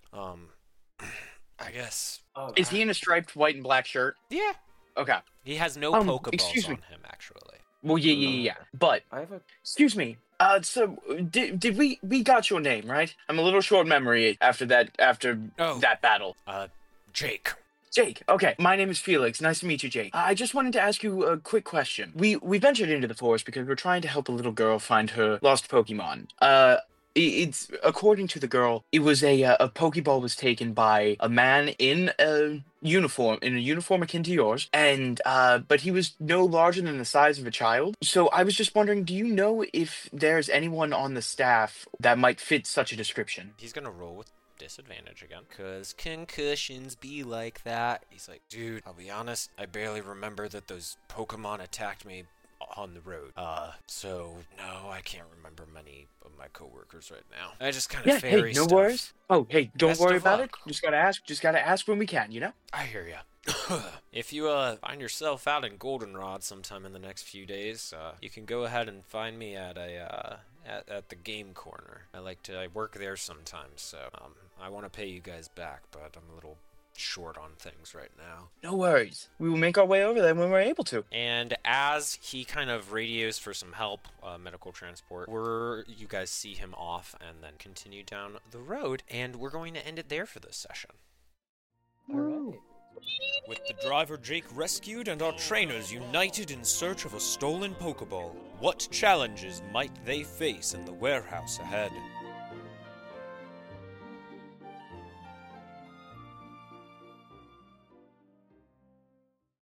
I guess. Oh, Is he in a striped white and black shirt? Yeah. Okay. He has no Pokeballs excuse me. on him, actually. Well, yeah. But I have a. excuse me. So did we got your name right? I'm a little short memory after that Oh. that battle. Jake. Jake. Okay, my name is Felix. Nice to meet you, Jake. I just wanted to ask you a quick question. We ventured into the forest because we're trying to help a little girl find her lost Pokemon. It's according to the girl, it was a Pokeball was taken by a man in a uniform akin to yours, and but he was no larger than the size of a child. So I was just wondering, do you know if there's anyone on the staff that might fit such a description? He's going to roll with disadvantage again. Because concussions be like that. He's like, dude, I'll be honest, I barely remember that those Pokemon attacked me on the road. So, no, I can't remember many of my coworkers right now. I just kind of fairy no stuff. worries. Oh, hey, don't Best worry of about luck. it. Just gotta ask when we can, you know? I hear ya. If you find yourself out in Goldenrod sometime in the next few days, you can go ahead and find me at at the game corner. I work there sometimes, so I want to pay you guys back, but I'm a little short on things right now. No worries. We will make our way over there when we're able to. And as he kind of radios for some help, medical transport, you guys see him off and then continue down the road, and we're going to end it there for this session. Alright. With the driver Jake rescued and our trainers united in search of a stolen Pokeball, what challenges might they face in the warehouse ahead?